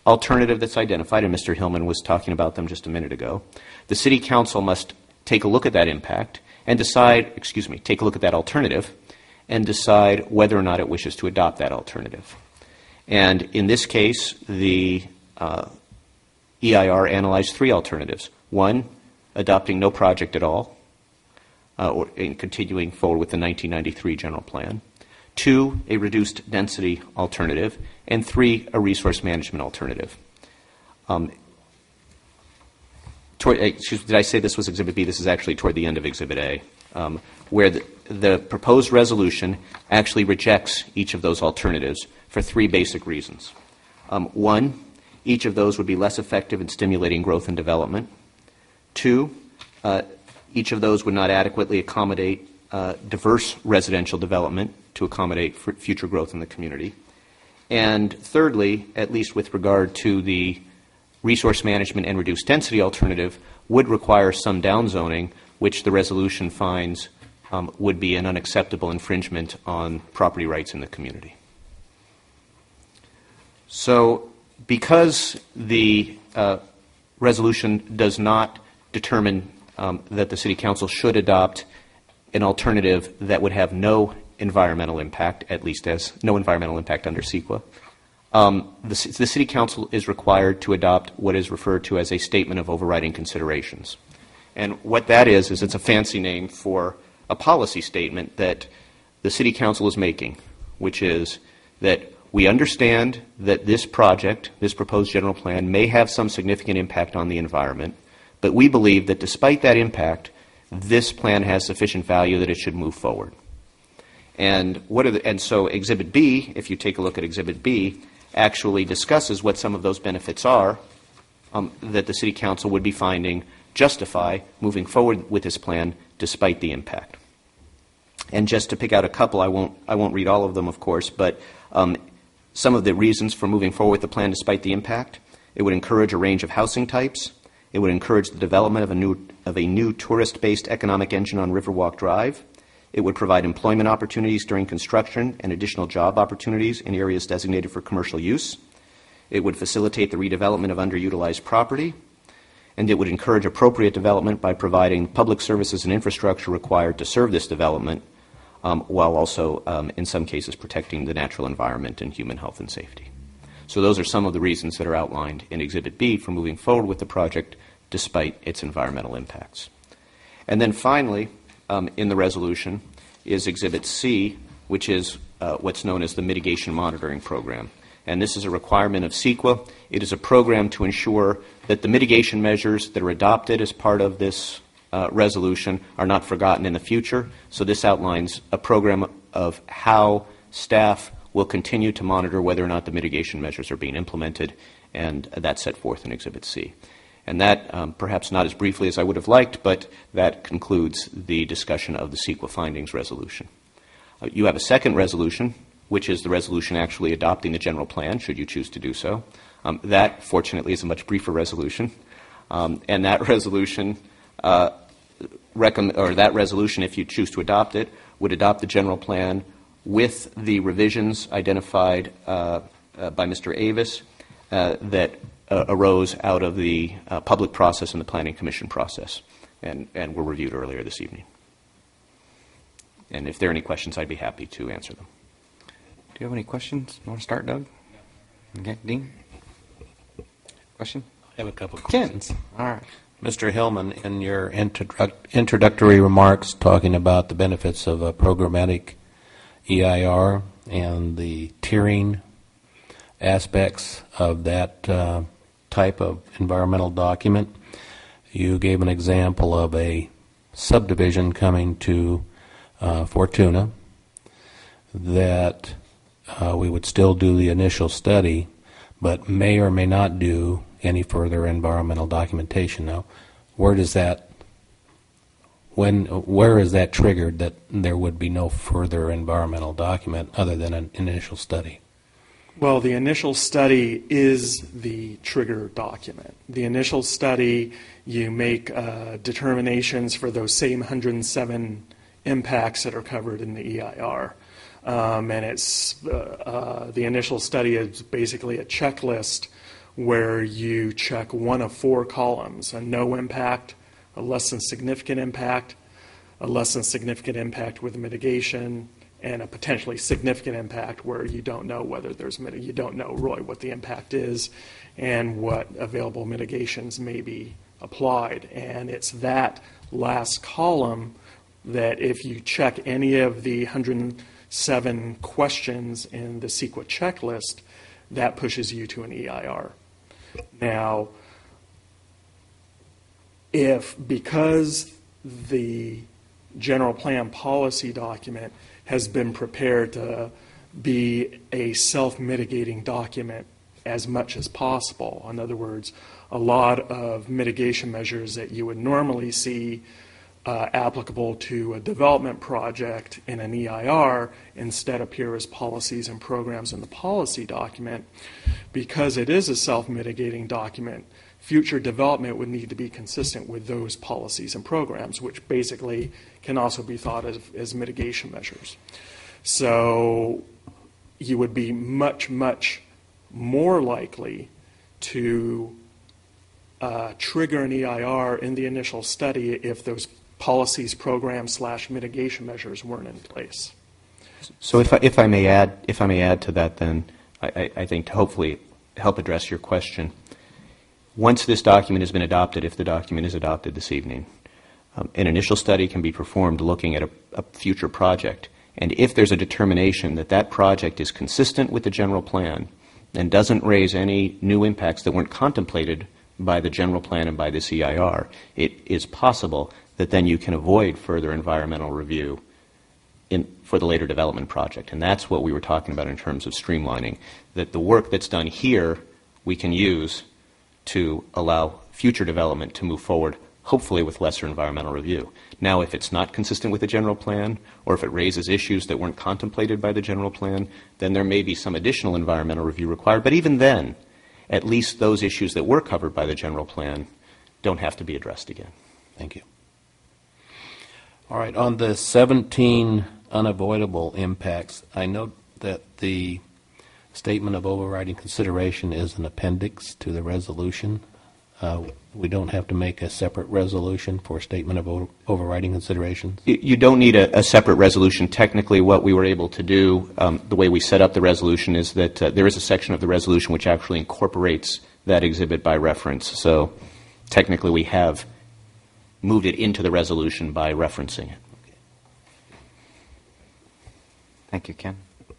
alternative that's identified, and Mister Hillman was talking about them just a minute ago, the City Council must take a look at that impact and decide, excuse me, take a look at that alternative and decide whether or not it wishes to adopt that alternative. And in this case, the uh, E I R analyzed three alternatives. One, adopting no project at all, uh, or in continuing forward with the nineteen ninety-three general plan. Two, a reduced density alternative. And three, a resource management alternative. Um, toward, excuse me, did I say this was Exhibit B? This is actually toward the end of Exhibit A, um, where the, the proposed resolution actually rejects each of those alternatives for three basic reasons. Um, one, each of those would be less effective in stimulating growth and development. Two, uh, each of those would not adequately accommodate uh, diverse residential development to accommodate f- future growth in the community. And thirdly, at least with regard to the resource management and reduced density alternative, would require some downzoning, which the resolution finds um, would be an unacceptable infringement on property rights in the community. So because the uh, resolution does not determine um, that the City Council should adopt an alternative that would have no environmental impact, at least as no environmental impact under CEQA, um, the, the City Council is required to adopt what is referred to as a statement of overriding considerations. And what that is, is it's a fancy name for a policy statement that the City Council is making, which is that we understand that this project, this proposed general plan, may have some significant impact on the environment, but we believe that despite that impact, this plan has sufficient value that it should move forward. And what are the, and so Exhibit B, if you take a look at Exhibit B, actually discusses what some of those benefits are um, that the City Council would be finding justify moving forward with this plan despite the impact. And just to pick out a couple, I won't I won't read all of them, of course, but um, some of the reasons for moving forward with the plan despite the impact: it would encourage a range of housing types. It would encourage the development of a new of a new tourist-based economic engine on Riverwalk Drive. It would provide employment opportunities during construction and additional job opportunities in areas designated for commercial use. It would facilitate the redevelopment of underutilized property. And it would encourage appropriate development by providing public services and infrastructure required to serve this development, um, while also, um, in some cases, protecting the natural environment and human health and safety. So those are some of the reasons that are outlined in Exhibit B for moving forward with the project despite its environmental impacts. And then finally, um, in the resolution is Exhibit C, which is uh, what's known as the Mitigation Monitoring Program. And this is a requirement of CEQA. It is a program to ensure that the mitigation measures that are adopted as part of this uh, resolution are not forgotten in the future. So this outlines a program of how staff will continue to monitor whether or not the mitigation measures are being implemented, and that's set forth in Exhibit C. And that, um, perhaps not as briefly as I would have liked, but that concludes the discussion of the CEQA findings resolution. Uh, you have a second resolution, which is the resolution actually adopting the general plan, should you choose to do so. Um, that, fortunately, is a much briefer resolution. Um, and that resolution, uh, recomm- or that resolution, if you choose to adopt it, would adopt the general plan with the revisions identified uh, uh, by Mister Avis uh, that uh, arose out of the uh, public process and the Planning Commission process, and, and were reviewed earlier this evening. And if there are any questions, I'd be happy to answer them. Do you have any questions? You want to start, Doug? Okay, Dean? Question? I have a couple of Ken? questions. All right. Mister Hillman, in your introduc- introductory remarks talking about the benefits of a programmatic E I R and the tiering aspects of that uh, type of environmental document, you gave an example of a subdivision coming to uh, Fortuna that uh, we would still do the initial study, but may or may not do any further environmental documentation. Now, where does that, when, where is that triggered that there would be no further environmental document other than an initial study? Well, the initial study is the trigger document. The initial study, you make uh, determinations for those same one hundred seven impacts that are covered in the E I R. Um, and it's uh, uh, the initial study is basically a checklist where you check one of four columns: a no impact, a less than significant impact, a less than significant impact with mitigation, and a potentially significant impact where you don't know whether there's mit- you don't know really what the impact is and what available mitigations may be applied. And it's that last column that if you check any of the one hundred seven questions in the CEQA checklist, that pushes you to an E I R. Now, if because the general plan policy document has been prepared to be a self-mitigating document as much as possible, in other words, a lot of mitigation measures that you would normally see uh, applicable to a development project in an E I R instead appear as policies and programs in the policy document. Because it is a self-mitigating document, future development would need to be consistent with those policies and programs, which basically can also be thought of as mitigation measures. So you would be much, much more likely to uh, trigger an E I R in the initial study if those policies, programs, slash mitigation measures weren't in place. So if I, if I may add, if I may add to that, then I, I, I think to hopefully help address your question. Once this document has been adopted, if the document is adopted this evening, um, an initial study can be performed looking at a, a future project. And if there's a determination that that project is consistent with the general plan and doesn't raise any new impacts that weren't contemplated by the general plan and by this E I R, it is possible that then you can avoid further environmental review in, for the later development project. And that's what we were talking about in terms of streamlining, that the work that's done here we can use to allow future development to move forward, hopefully with lesser environmental review. Now, if it's not consistent with the general plan, or if it raises issues that weren't contemplated by the general plan, then there may be some additional environmental review required. But even then, at least those issues that were covered by the general plan don't have to be addressed again. Thank you. All right, on the seventeen unavoidable impacts, I note that the statement of overriding consideration is an appendix to the resolution. Uh, we don't have to make a separate resolution for statement of o- overriding considerations? You, you don't need a, a separate resolution. Technically, what we were able to do, um, the way we set up the resolution, is that uh, there is a section of the resolution which actually incorporates that exhibit by reference. So technically, we have moved it into the resolution by referencing it. Thank you, Ken.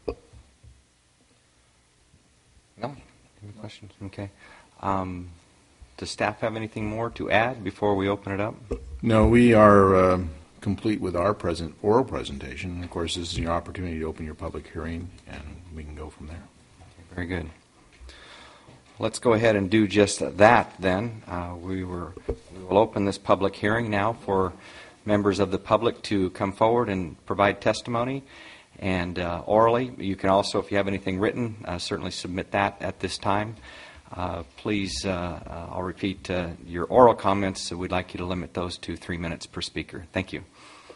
No? Any questions? Okay. Um, does staff have anything more to add before we open it up? No, we are uh, complete with our present oral presentation. Of course, this is your opportunity to open your public hearing, and we can go from there. Okay, very good. Let's go ahead and do just that then. Uh, we, were, we will open this public hearing now for members of the public to come forward and provide testimony. And uh, orally, you can also, if you have anything written, uh, certainly submit that at this time. Uh, please, uh, uh, I'll repeat uh, your oral comments. So we'd like you to limit those to three minutes per speaker. Thank you.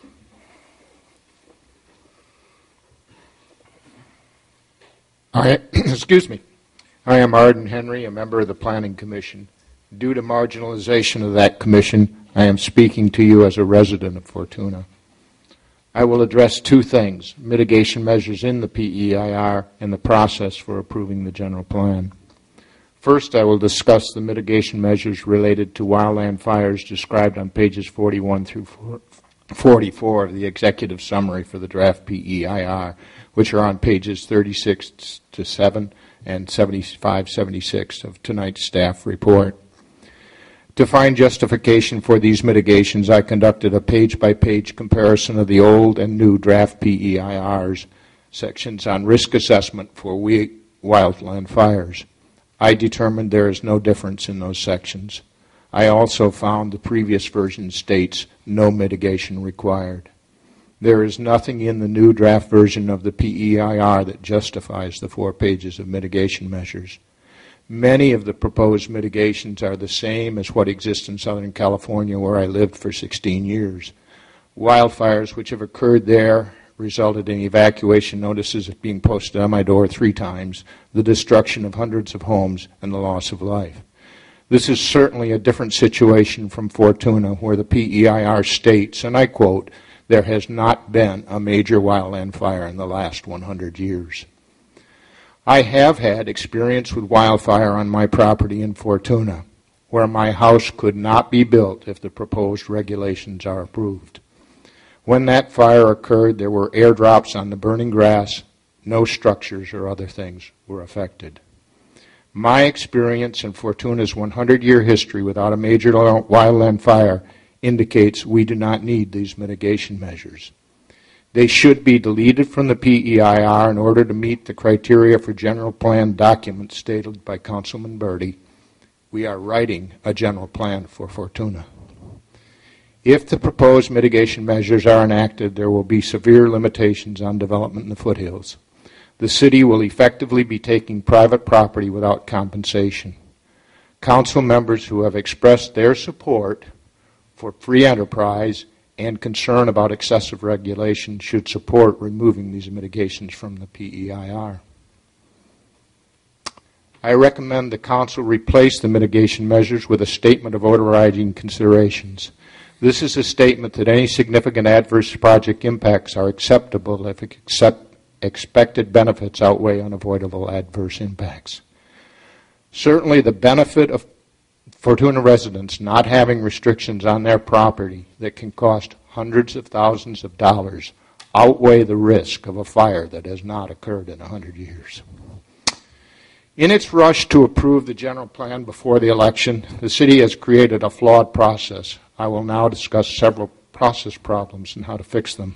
I, excuse me. I am Arden Henry, a member of the Planning Commission. Due to marginalization of that commission, I am speaking to you as a resident of Fortuna. I will address two things: mitigation measures in the P E I R and the process for approving the general plan. First, I will discuss the mitigation measures related to wildland fires described on pages forty-one through forty-four of the executive summary for the draft P E I R, which are on pages thirty-six to seven and seventy-five seventy-six of tonight's staff report. To find justification for these mitigations, I conducted a page-by-page comparison of the old and new draft P E I Rs sections on risk assessment for we- wildland fires. I determined there is no difference in those sections. I also found the previous version states no mitigation required. There is nothing in the new draft version of the P E I R that justifies the four pages of mitigation measures. Many of the proposed mitigations are the same as what exists in Southern California, where I lived for sixteen years. Wildfires which have occurred there resulted in evacuation notices being posted on my door three times, the destruction of hundreds of homes, and the loss of life. This is certainly a different situation from Fortuna, where the P E I R states, and I quote, "There has not been a major wildland fire in the last one hundred years." I have had experience with wildfire on my property in Fortuna, where my house could not be built if the proposed regulations are approved. When that fire occurred, there were airdrops on the burning grass. No structures or other things were affected. My experience in Fortuna's one hundred year history without a major wildland fire indicates we do not need these mitigation measures. They should be deleted from the P E I R in order to meet the criteria for general plan documents stated by Councilman Bertie. We are writing a general plan for Fortuna. If the proposed mitigation measures are enacted, there will be severe limitations on development in the foothills. The city will effectively be taking private property without compensation. Council members who have expressed their support for free enterprise and concern about excessive regulation should support removing these mitigations from the P E I R. I recommend the Council replace the mitigation measures with a statement of overriding considerations. This is a statement that any significant adverse project impacts are acceptable if accept expected benefits outweigh unavoidable adverse impacts. Certainly the benefit of Fortuna residents not having restrictions on their property that can cost hundreds of thousands of dollars outweigh the risk of a fire that has not occurred in a hundred years. In its rush to approve the general plan before the election, the city has created a flawed process. I will now discuss several process problems and how to fix them.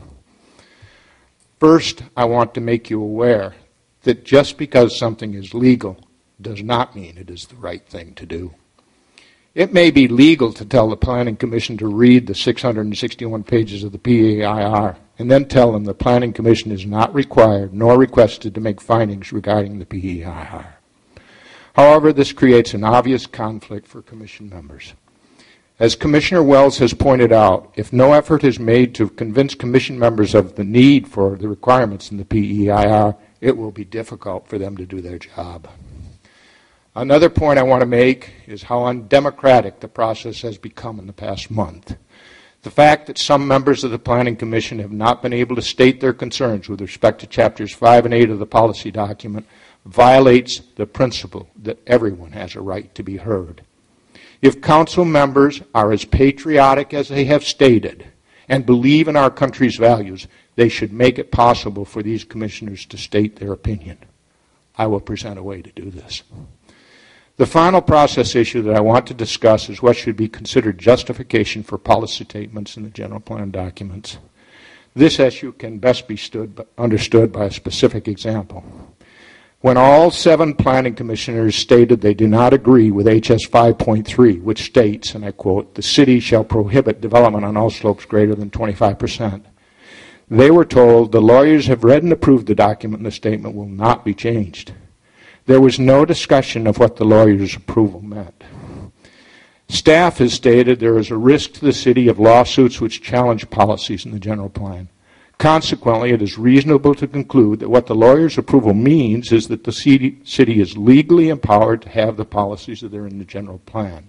First, I want to make you aware that just because something is legal does not mean it is the right thing to do. It may be legal to tell the Planning Commission to read the six hundred sixty-one pages of the P E I R and then tell them the Planning Commission is not required nor requested to make findings regarding the P E I R. However, this creates an obvious conflict for Commission members. As Commissioner Wells has pointed out, if no effort is made to convince Commission members of the need for the requirements in the P E I R, it will be difficult for them to do their job. Another point I want to make is how undemocratic the process has become in the past month. The fact that some members of the Planning Commission have not been able to state their concerns with respect to Chapters five and eight of the policy document violates the principle that everyone has a right to be heard. If council members are as patriotic as they have stated and believe in our country's values, they should make it possible for these commissioners to state their opinion. I will present a way to do this. The final process issue that I want to discuss is what should be considered justification for policy statements in the general plan documents. This issue can best be stood, understood by a specific example. When all seven planning commissioners stated they do not agree with H S five point three, which states, and I quote, "The city shall prohibit development on all slopes greater than twenty-five percent. They were told the lawyers have read and approved the document and the statement will not be changed. There was no discussion of what the lawyers' approval meant. Staff has stated there is a risk to the city of lawsuits which challenge policies in the general plan. Consequently, it is reasonable to conclude that what the lawyer's approval means is that the city, city is legally empowered to have the policies that are in the general plan.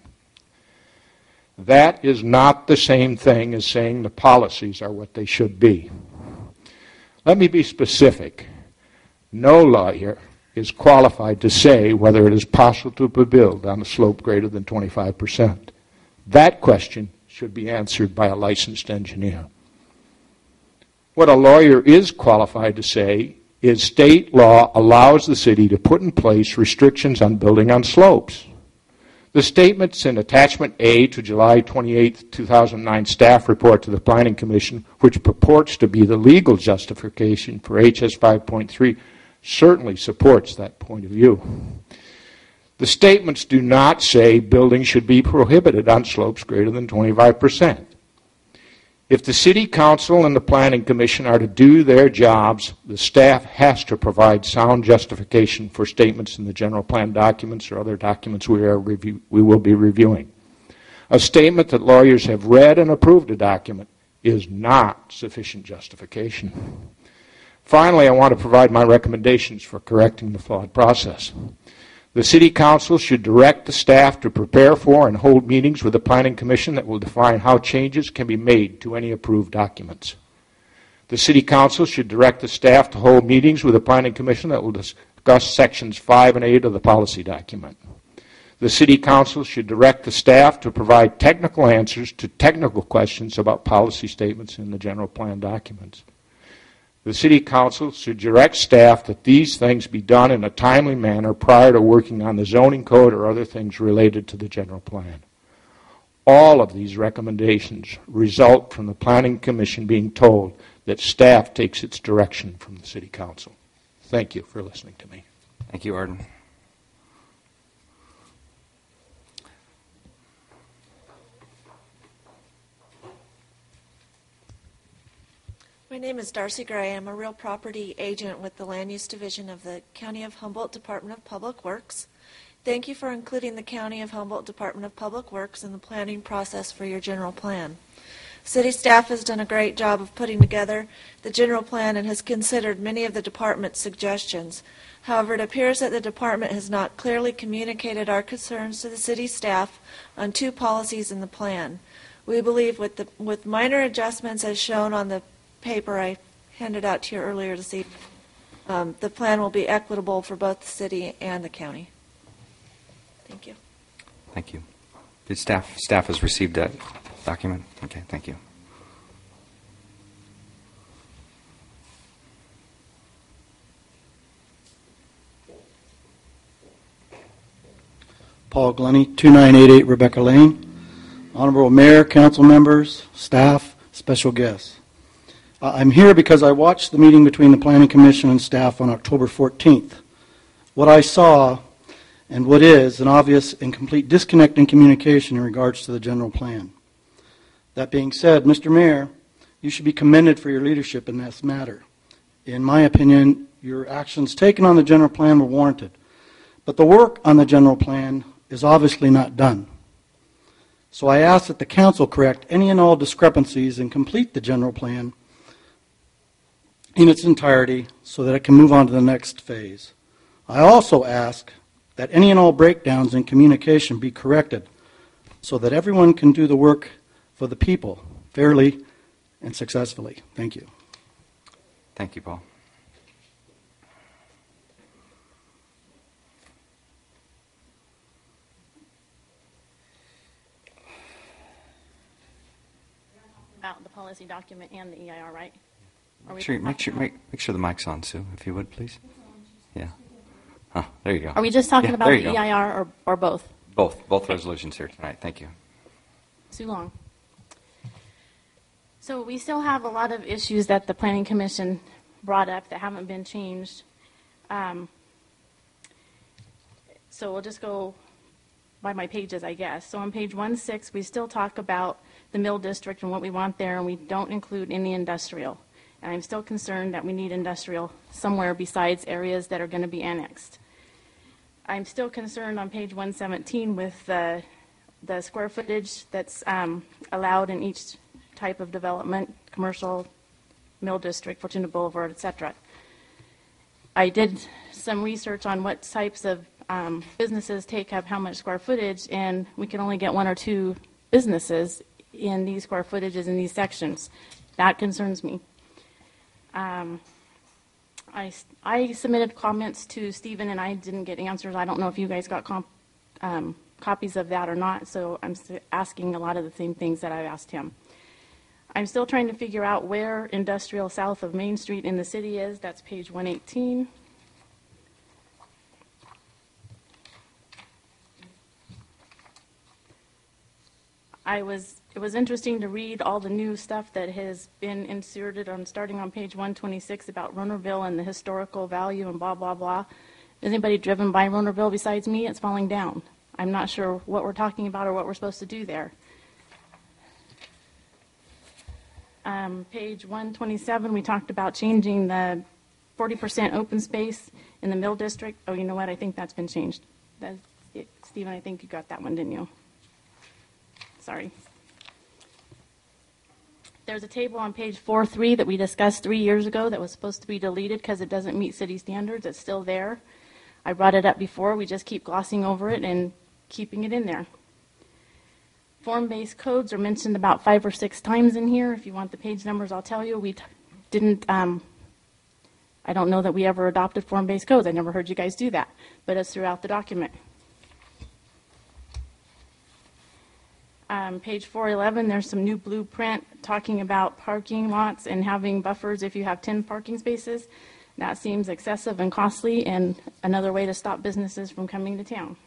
That is not the same thing as saying the policies are what they should be. Let me be specific. No lawyer is qualified to say whether it is possible to build on a slope greater than twenty-five percent. That question should be answered by a licensed engineer. What a lawyer is qualified to say is state law allows the city to put in place restrictions on building on slopes. The statements in Attachment A to July twenty-eighth, two thousand nine staff report to the Planning Commission, which purports to be the legal justification for H S five point three, certainly supports that point of view. The statements do not say building should be prohibited on slopes greater than twenty-five percent. If the City Council and the Planning Commission are to do their jobs, the staff has to provide sound justification for statements in the general plan documents or other documents we, are review, we will be reviewing. A statement that lawyers have read and approved a document is not sufficient justification. Finally, I want to provide my recommendations for correcting the flawed process. The City Council should direct the staff to prepare for and hold meetings with the Planning Commission that will define how changes can be made to any approved documents. The City Council should direct the staff to hold meetings with the Planning Commission that will discuss Sections five and eight of the policy document. The City Council should direct the staff to provide technical answers to technical questions about policy statements in the general plan documents. The City Council should direct staff that these things be done in a timely manner prior to working on the zoning code or other things related to the general plan. All of these recommendations result from the Planning Commission being told that staff takes its direction from the City Council. Thank you for listening to me. Thank you, Arden. My name is Darcy Gray. I'm a real property agent with the Land Use Division of the County of Humboldt Department of Public Works. Thank you for including the County of Humboldt Department of Public Works in the planning process for your general plan. City staff has done a great job of putting together the general plan and has considered many of the department's suggestions. However, it appears that the department has not clearly communicated our concerns to the city staff on two policies in the plan. We believe with, the, with minor adjustments as shown on the paper I handed out to you earlier this evening, um, the plan will be equitable for both the city and the county. Thank you. Thank you. Did staff staff has received that document? Okay, thank you. Paul Glennie, two nine eight eight Rebecca Lane. Honorable Mayor, council members, staff, special guests. Uh, I'm here because I watched the meeting between the Planning Commission and staff on October fourteenth. What I saw and what is an obvious and complete disconnect in communication in regards to the general plan. That being said, Mister Mayor, you should be commended for your leadership in this matter. In my opinion, your actions taken on the general plan were warranted, but the work on the general plan is obviously not done. So I ask that the council correct any and all discrepancies and complete the general plan in its entirety so that it can move on to the next phase. I also ask that any and all breakdowns in communication be corrected so that everyone can do the work for the people fairly and successfully. Thank you. Thank you, Paul. About the policy document and the E I R, right? Are we Sure, make sure talking make, make sure the mic's on, Sue, if you would, please. Yeah. Huh, there you go. Are we just talking Yeah, about there the you E go. I R or, or both? Both, both resolutions here tonight. Thank you. Too long. So we still have a lot of issues that the Planning Commission brought up that haven't been changed. Um, so we'll just go by my pages, I guess. So on page one six, we still talk about the Mill District and what we want there, and we don't include any industrial. And I'm still concerned that we need industrial somewhere besides areas that are going to be annexed. I'm still concerned on page one seventeen with the, the square footage that's um, allowed in each type of development, commercial, Mill District, Fortuna Boulevard, et cetera. I did some research on what types of um, businesses take up how much square footage, and we can only get one or two businesses in these square footages in these sections. That concerns me. Um, I, I submitted comments to Stephen, and I didn't get answers. I don't know if you guys got comp, um, copies of that or not, so I'm asking a lot of the same things that I asked him. I'm still trying to figure out where industrial south of Main Street in the city is. That's page one eighteen. I was, it was interesting to read all the new stuff that has been inserted on, starting on page one twenty-six about Ronerville and the historical value and blah, blah, blah. Is anybody driven by Ronerville besides me? It's falling down. I'm not sure what we're talking about or what we're supposed to do there. Um, page one twenty-seven, we talked about changing the forty percent open space in the Mill District. Oh, you know what? I think that's been changed. That's it. Stephen, I think you got that one, didn't you? Sorry. There's a table on page four three that we discussed three years ago that was supposed to be deleted because it doesn't meet city standards. It's still there. I brought it up before. We just keep glossing over it and keeping it in there. Form-based codes are mentioned about five or six times in here. If you want the page numbers, I'll tell you. We t- didn't, um, I don't know that we ever adopted form-based codes. I never heard you guys do that, but it's throughout the document. Um, page four eleven, there's some new blueprint talking about parking lots and having buffers if you have ten parking spaces. That seems excessive and costly and another way to stop businesses from coming to town.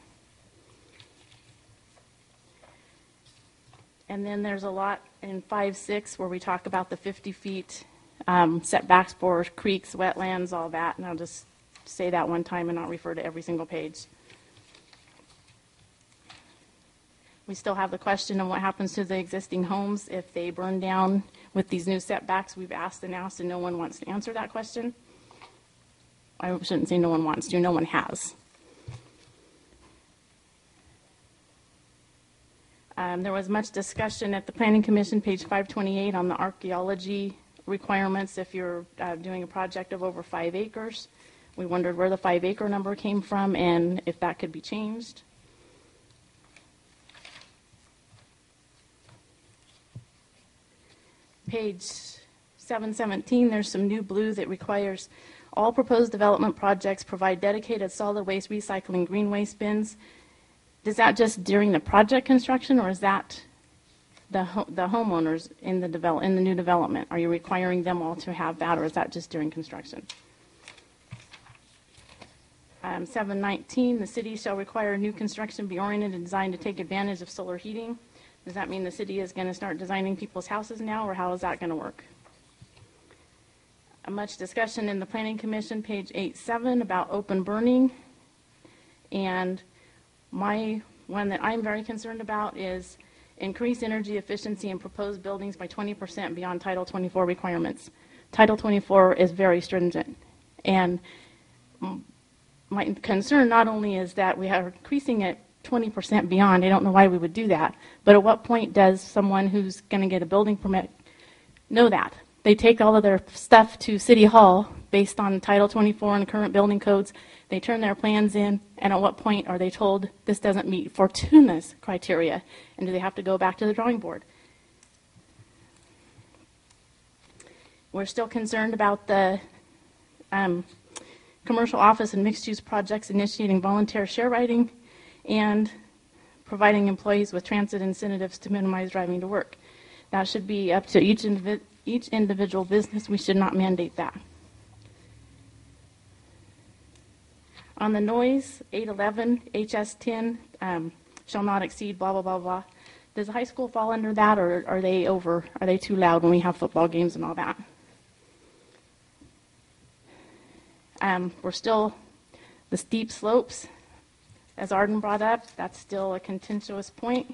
And then there's a lot in five six where we talk about the fifty feet um, setbacks for creeks, wetlands, all that. And I'll just say that one time and not refer to every single page. We still have the question of what happens to the existing homes if they burn down with these new setbacks. We've asked and asked and no one wants to answer that question. I shouldn't say no one wants to, no one has. Um, there was much discussion at the Planning Commission, page five twenty-eight, on the archaeology requirements if you're uh, doing a project of over five acres. We wondered where the five acre number came from and if that could be changed. Page seven seventeen, there's some new blue that requires all proposed development projects provide dedicated solid waste recycling green waste bins. Is that just during the project construction, or is that the ho- the homeowners in the develop in the new development? Are you requiring them all to have that, or is that just during construction? Um, seven nineteen, the city shall require new construction be oriented and designed to take advantage of solar heating. Does that mean the city is going to start designing people's houses now, or how is that going to work? Uh, much discussion in the Planning Commission, page eight seven, about open burning. And my one that I'm very concerned about is increase energy efficiency in proposed buildings by twenty percent beyond Title twenty-four requirements. Title twenty-four is very stringent. And my concern not only is that we are increasing it twenty percent beyond, I don't know why we would do that, but at what point does someone who's going to get a building permit know that? They take all of their stuff to City Hall based on Title twenty-four and the current building codes. They turn their plans in, and at what point are they told this doesn't meet Fortuna's criteria? And do they have to go back to the drawing board? We're still concerned about the um, commercial office and mixed-use projects initiating volunteer share riding and providing employees with transit incentives to minimize driving to work. That should be up to each, indivi- each individual business. We should not mandate that. On the noise, eight eleven, H S ten, um, shall not exceed blah, blah, blah, blah. Does the high school fall under that, or are they over, are they too loud when we have football games and all that? Um, we're still, the steep slopes, as Arden brought up, that's still a contentious point.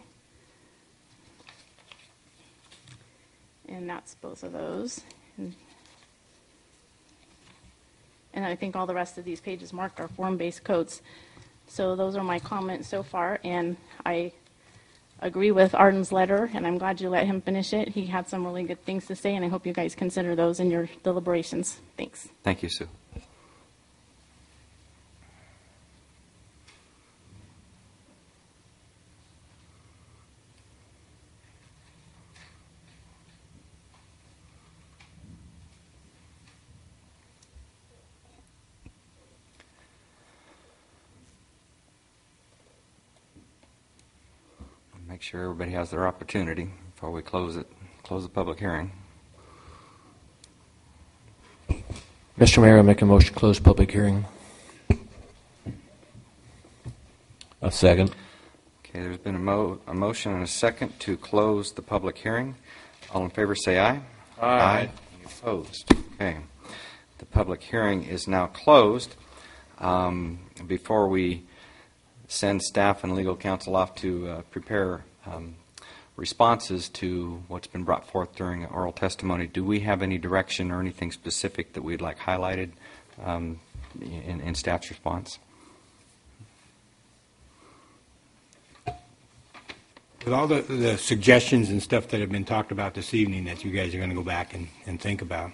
And that's both of those. And, and I think all the rest of these pages marked are form-based codes. So those are my comments so far, and I agree with Arden's letter, and I'm glad you let him finish it. He had some really good things to say, and I hope you guys consider those in your deliberations. Thanks. Thank you, Sue. Make sure everybody has their opportunity before we close it, close the public hearing. Mister Mayor, I make a motion to close public hearing. A second. Okay, there's been a, mo- a motion and a second to close the public hearing. All in favor say aye. Aye. Any opposed? Okay. The public hearing is now closed. Um, before we send staff and legal counsel off to uh, prepare um, responses to what's been brought forth during oral testimony, do we have any direction or anything specific that we'd like highlighted um, in, in staff's response? with all the, the suggestions and stuff that have been talked about this evening that you guys are going to go back and, and think about,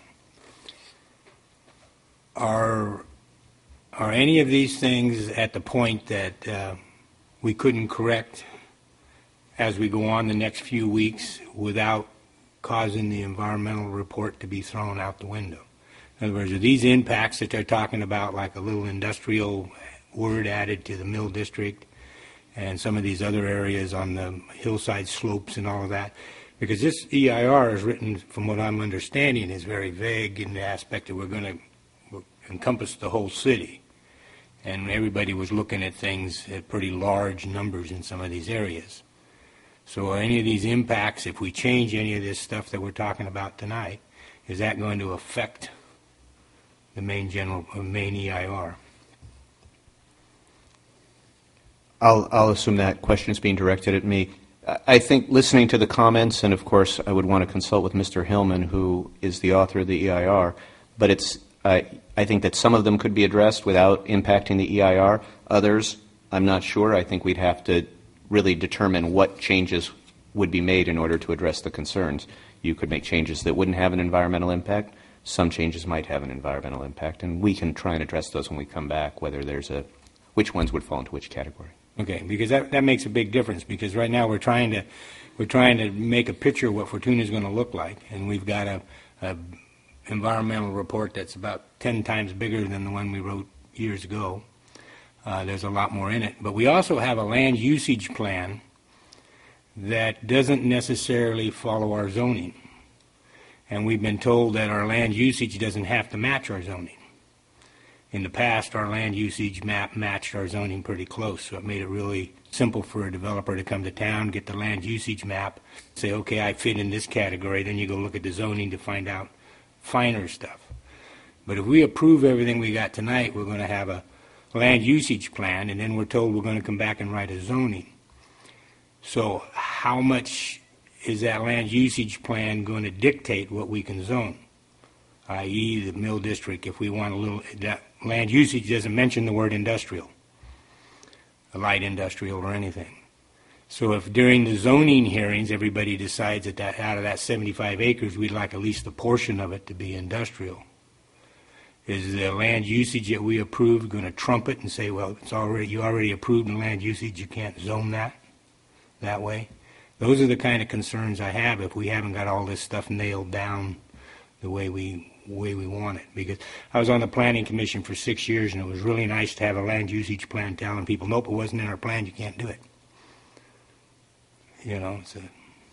are are any of these things at the point that uh, we couldn't correct as we go on the next few weeks without causing the environmental report to be thrown out the window? In other words, are these impacts that they're talking about, like a little industrial word added to the mill district and some of these other areas on the hillside slopes and all of that? Because this E I R is written, from what I'm understanding, is very vague in the aspect that we're going to encompass the whole city. And everybody was looking at things at pretty large numbers in some of these areas. So are any of these impacts, if we change any of this stuff that we're talking about tonight, is that going to affect the main general, uh, main E I R? I'll, I'll assume that question is being directed at me. I think listening to the comments, and of course I would want to consult with Mister Hillman, who is the author of the E I R, but it's, I, I think that some of them could be addressed without impacting the E I R. Others, I'm not sure. I think we'd have to really determine what changes would be made in order to address the concerns. You could make changes that wouldn't have an environmental impact. Some changes might have an environmental impact, and we can try and address those when we come back, whether there's a, which ones would fall into which category. Okay, because that, that makes a big difference, because right now we're trying to we're trying to make a picture of what Fortuna is going to look like, and we've got a, a environmental report that's about ten times bigger than the one we wrote years ago. Uh, there's a lot more in it, but we also have a land usage plan that doesn't necessarily follow our zoning, and we've been told that our land usage doesn't have to match our zoning. In the past, our land usage map matched our zoning pretty close, so it made it really simple for a developer to come to town, get the land usage map, say, okay, I fit in this category, then you go look at the zoning to find out finer stuff. But if we approve everything we got tonight, we're going to have a land usage plan, and then we're told we're going to come back and write a zoning. So how much is that land usage plan going to dictate what we can zone, that is the mill district, if we want a little, that land usage doesn't mention the word industrial, a light industrial or anything. So if during the zoning hearings everybody decides that, that out of that seventy-five acres we'd like at least a portion of it to be industrial, is the land usage that we approved going to trump it and say, well, it's already you already approved the land usage, you can't zone that that way? Those are the kind of concerns I have if we haven't got all this stuff nailed down the way we way we want it. Because I was on the Planning Commission for six years, and it was really nice to have a land usage plan telling people, nope, it wasn't in our plan, you can't do it. You know, it's a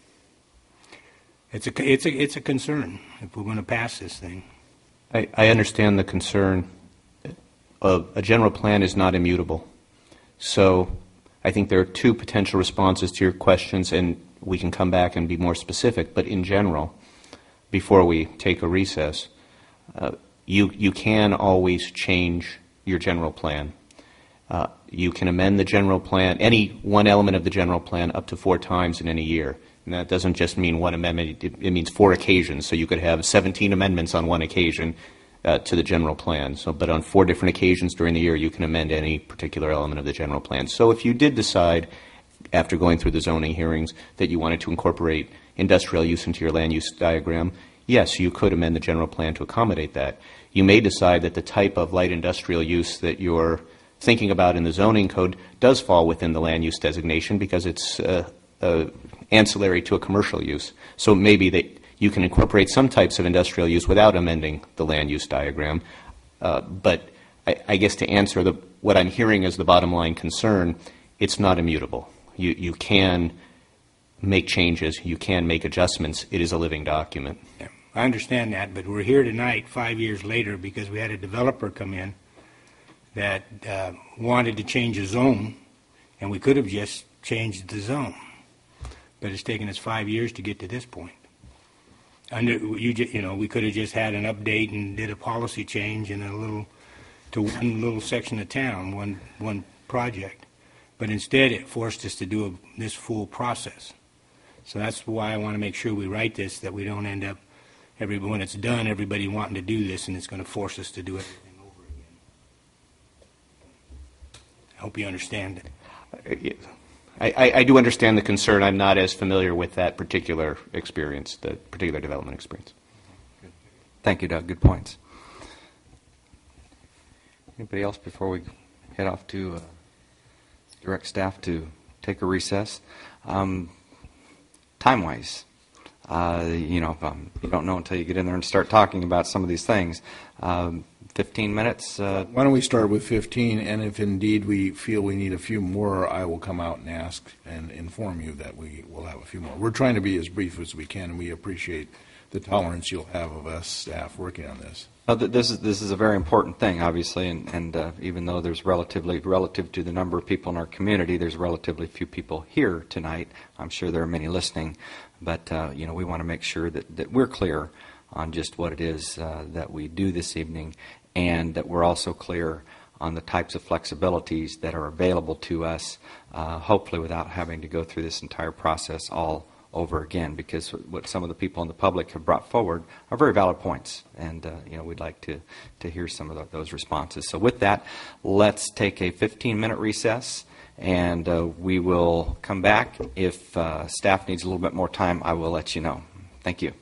it's a it's a it's a concern if we're going to pass this thing. I, I understand the concern. Uh, a general plan is not immutable. So I think there are two potential responses to your questions, and we can come back and be more specific. But in general, before we take a recess, uh, you, you can always change your general plan. Uh, you can amend the general plan, any one element of the general plan, up to four times in any year. And that doesn't just mean one amendment, it, it means four occasions. So you could have seventeen amendments on one occasion uh, to the general plan. So, but on four different occasions during the year, you can amend any particular element of the general plan. So if you did decide, after going through the zoning hearings, that you wanted to incorporate industrial use into your land use diagram, yes, you could amend the general plan to accommodate that. You may decide that the type of light industrial use that you're thinking about in the zoning code does fall within the land use designation because it's uh, uh, ancillary to a commercial use. So maybe that you can incorporate some types of industrial use without amending the land use diagram. Uh, but I, I guess to answer the, what I'm hearing as the bottom line concern, it's not immutable. You, you can make changes, you can make adjustments. It is a living document. Yeah, I understand that, but we're here tonight five years later because we had a developer come in that uh, wanted to change a zone, and we could have just changed the zone. But it's taken us five years to get to this point. Under, you, you know, we could have just had an update and did a policy change in a little, to one little section of town, one one project. But instead, it forced us to do a, this full process. So that's why I want to make sure we write this, that we don't end up, every, when it's done, everybody wanting to do this, and it's going to force us to do everything over again. I hope you understand it. I, I, I do understand the concern. I'm not as familiar with that particular experience, the particular development experience. Thank you, Doug. Good points. Anybody else before we head off to uh, direct staff to take a recess? Um, time-wise, uh, you know, um, you don't know until you get in there and start talking about some of these things. Um, fifteen minutes. Uh, Why don't we start with fifteen, and if indeed we feel we need a few more, I will come out and ask and inform you that we will have a few more. We're trying to be as brief as we can, and we appreciate the tolerance you'll have of us staff working on this. Uh, th- This is this is a very important thing, obviously, and, and uh, even though there's relatively relative to the number of people in our community, there's relatively few people here tonight. I'm sure there are many listening, but uh, you know, we want to make sure that, that we're clear on just what it is uh, that we do this evening, and that we're also clear on the types of flexibilities that are available to us, uh, hopefully without having to go through this entire process all over again, because what some of the people in the public have brought forward are very valid points, and uh, you know, we'd like to to hear some of the, those responses. So with that, let's take a fifteen minute recess, and uh, we will come back. If uh, staff needs a little bit more time, I will let you know. Thank you.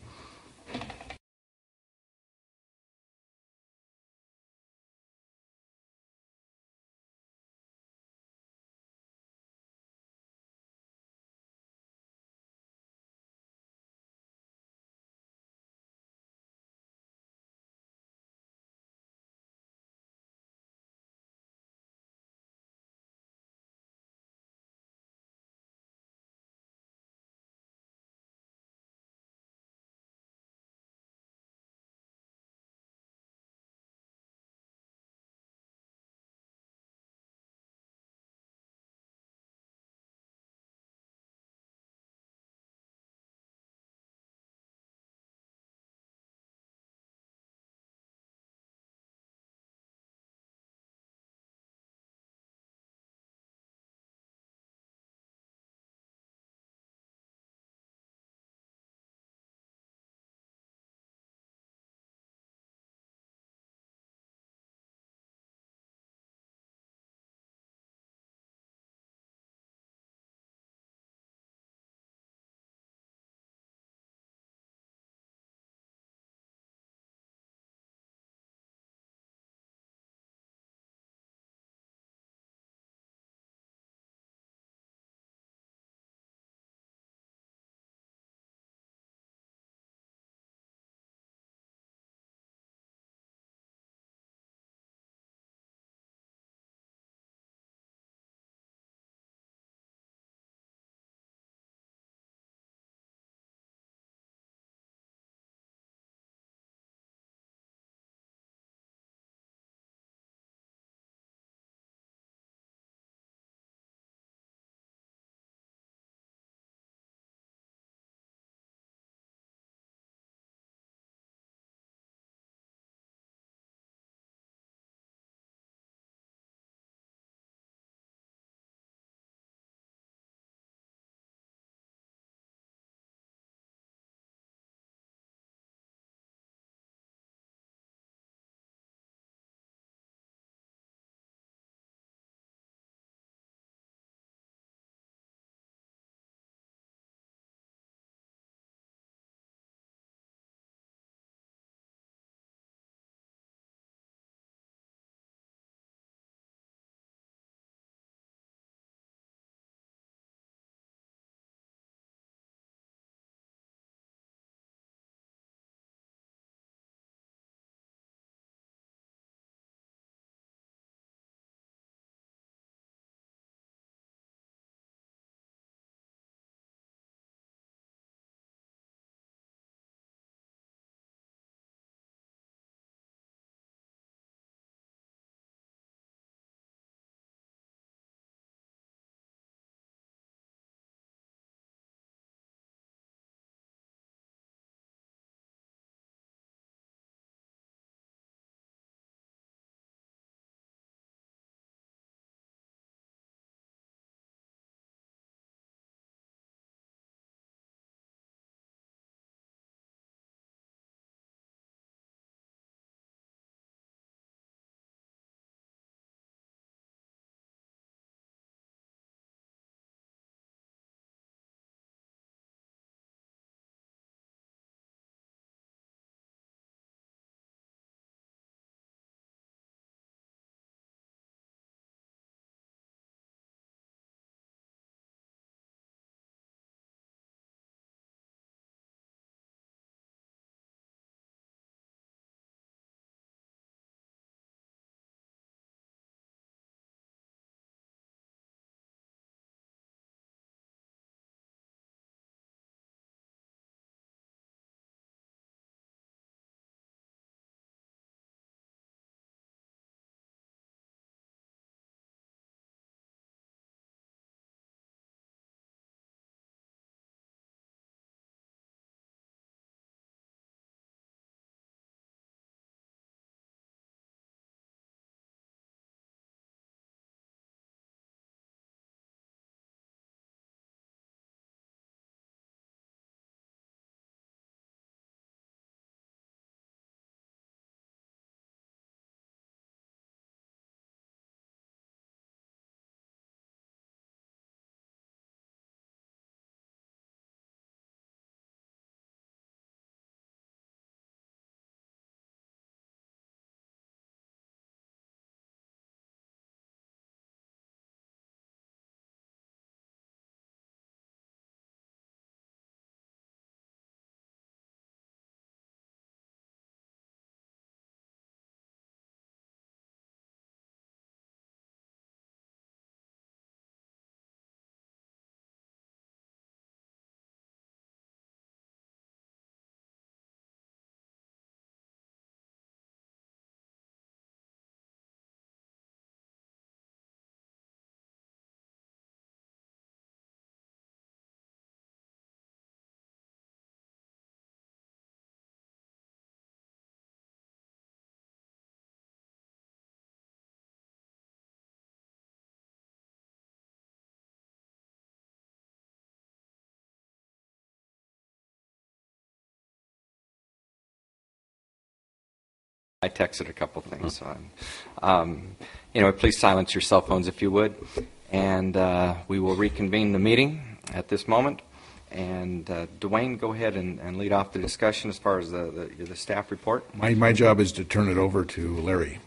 I texted a couple things. So I'm, um, anyway, please silence your cell phones if you would. And uh, we will reconvene the meeting at this moment. And uh, Dwayne, go ahead and, and lead off the discussion as far as the, the, the staff report. My, my job is to turn it over to Larry.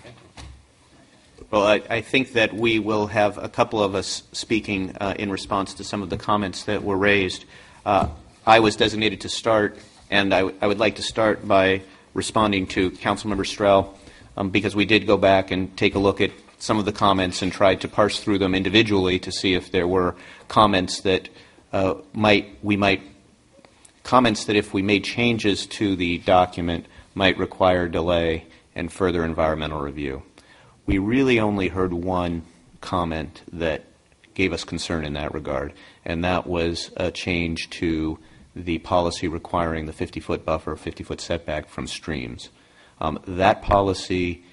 Well, I, I think that we will have a couple of us speaking uh, in response to some of the comments that were raised. Uh, I was designated to start, and I, w- I would like to start by responding to Councilmember Strell, um, because we did go back and take a look at some of the comments and tried to parse through them individually to see if there were comments that uh, might we might comments that if we made changes to the document might require delay and further environmental review. We really only heard one comment that gave us concern in that regard, and that was a change to the policy requiring the fifty-foot buffer, fifty-foot setback from streams. Um, that policy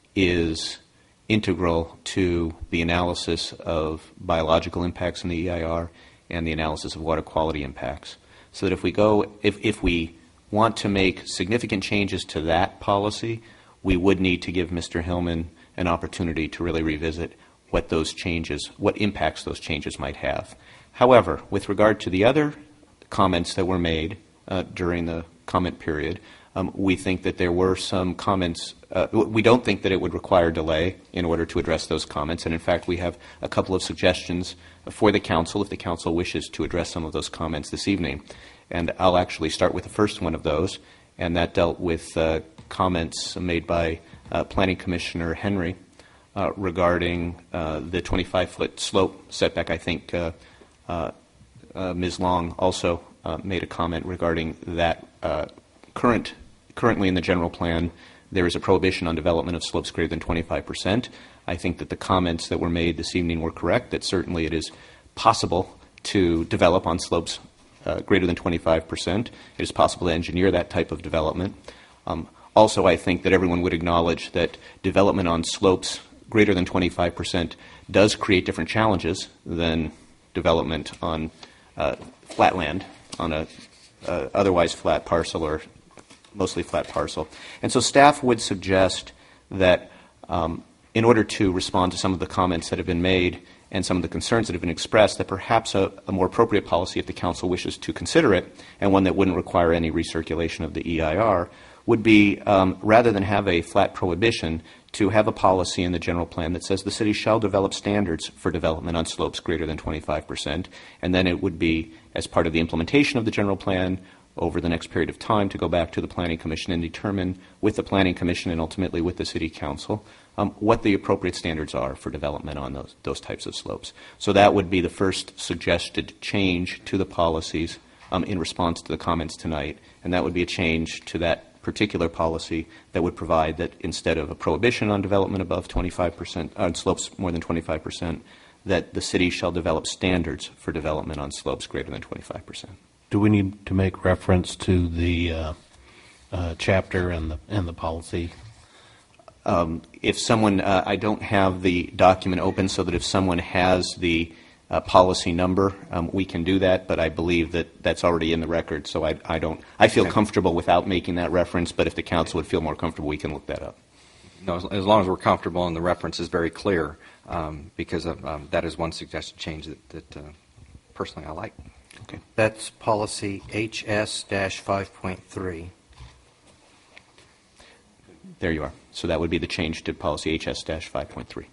is integral to the analysis of biological impacts in the E I R and the analysis of water quality impacts. So that if we go, if, if we want to make significant changes to that policy, we would need to give Mister Hillman an opportunity to really revisit what those changes, what impacts those changes might have. However, with regard to the other comments that were made uh, during the comment period, um, we think that there were some comments, uh, we don't think that it would require delay in order to address those comments, and in fact we have a couple of suggestions for the council if the council wishes to address some of those comments this evening. And I'll actually start with the first one of those, and that dealt with uh, comments made by uh, Planning Commissioner Henry uh, regarding uh, the twenty-five foot slope setback. I think uh, uh, uh, Miz Long also uh, made a comment regarding that. Uh, current, currently in the general plan, there is a prohibition on development of slopes greater than twenty-five percent. I think that the comments that were made this evening were correct, that certainly it is possible to develop on slopes uh, greater than twenty-five percent. It is possible to engineer that type of development. Um, also, I think that everyone would acknowledge that development on slopes greater than twenty-five percent does create different challenges than development on uh, flat land, on a uh, otherwise flat parcel or mostly flat parcel. And so staff would suggest that um, in order to respond to some of the comments that have been made and some of the concerns that have been expressed, that perhaps a, a more appropriate policy, if the council wishes to consider it, and one that wouldn't require any recirculation of the E I R, would be, um, rather than have a flat prohibition, to have a policy in the general plan that says the city shall develop standards for development on slopes greater than twenty-five percent, and then it would be, as part of the implementation of the general plan, over the next period of time to go back to the Planning Commission and determine with the Planning Commission and ultimately with the City Council um, what the appropriate standards are for development on those, those types of slopes. So that would be the first suggested change to the policies um, in response to the comments tonight, and that would be a change to that particular policy that would provide that instead of a prohibition on development above twenty-five percent, on slopes more than twenty-five percent, that the city shall develop standards for development on slopes greater than twenty-five percent. Do we need to make reference to the uh, uh, chapter and the and the policy? Um, if someone, uh, I don't have the document open, so that if someone has the uh, policy number, um, we can do that. But I believe that that's already in the record, so I, I don't. I feel okay. comfortable without making that reference. But if the council would feel more comfortable, we can look that up. No, as, as long as we're comfortable and the reference is very clear, um, because of, um, that is one suggested change that, that uh, personally I like. Okay. That's policy H S five point three. There you are. So that would be the change to policy H S five point three.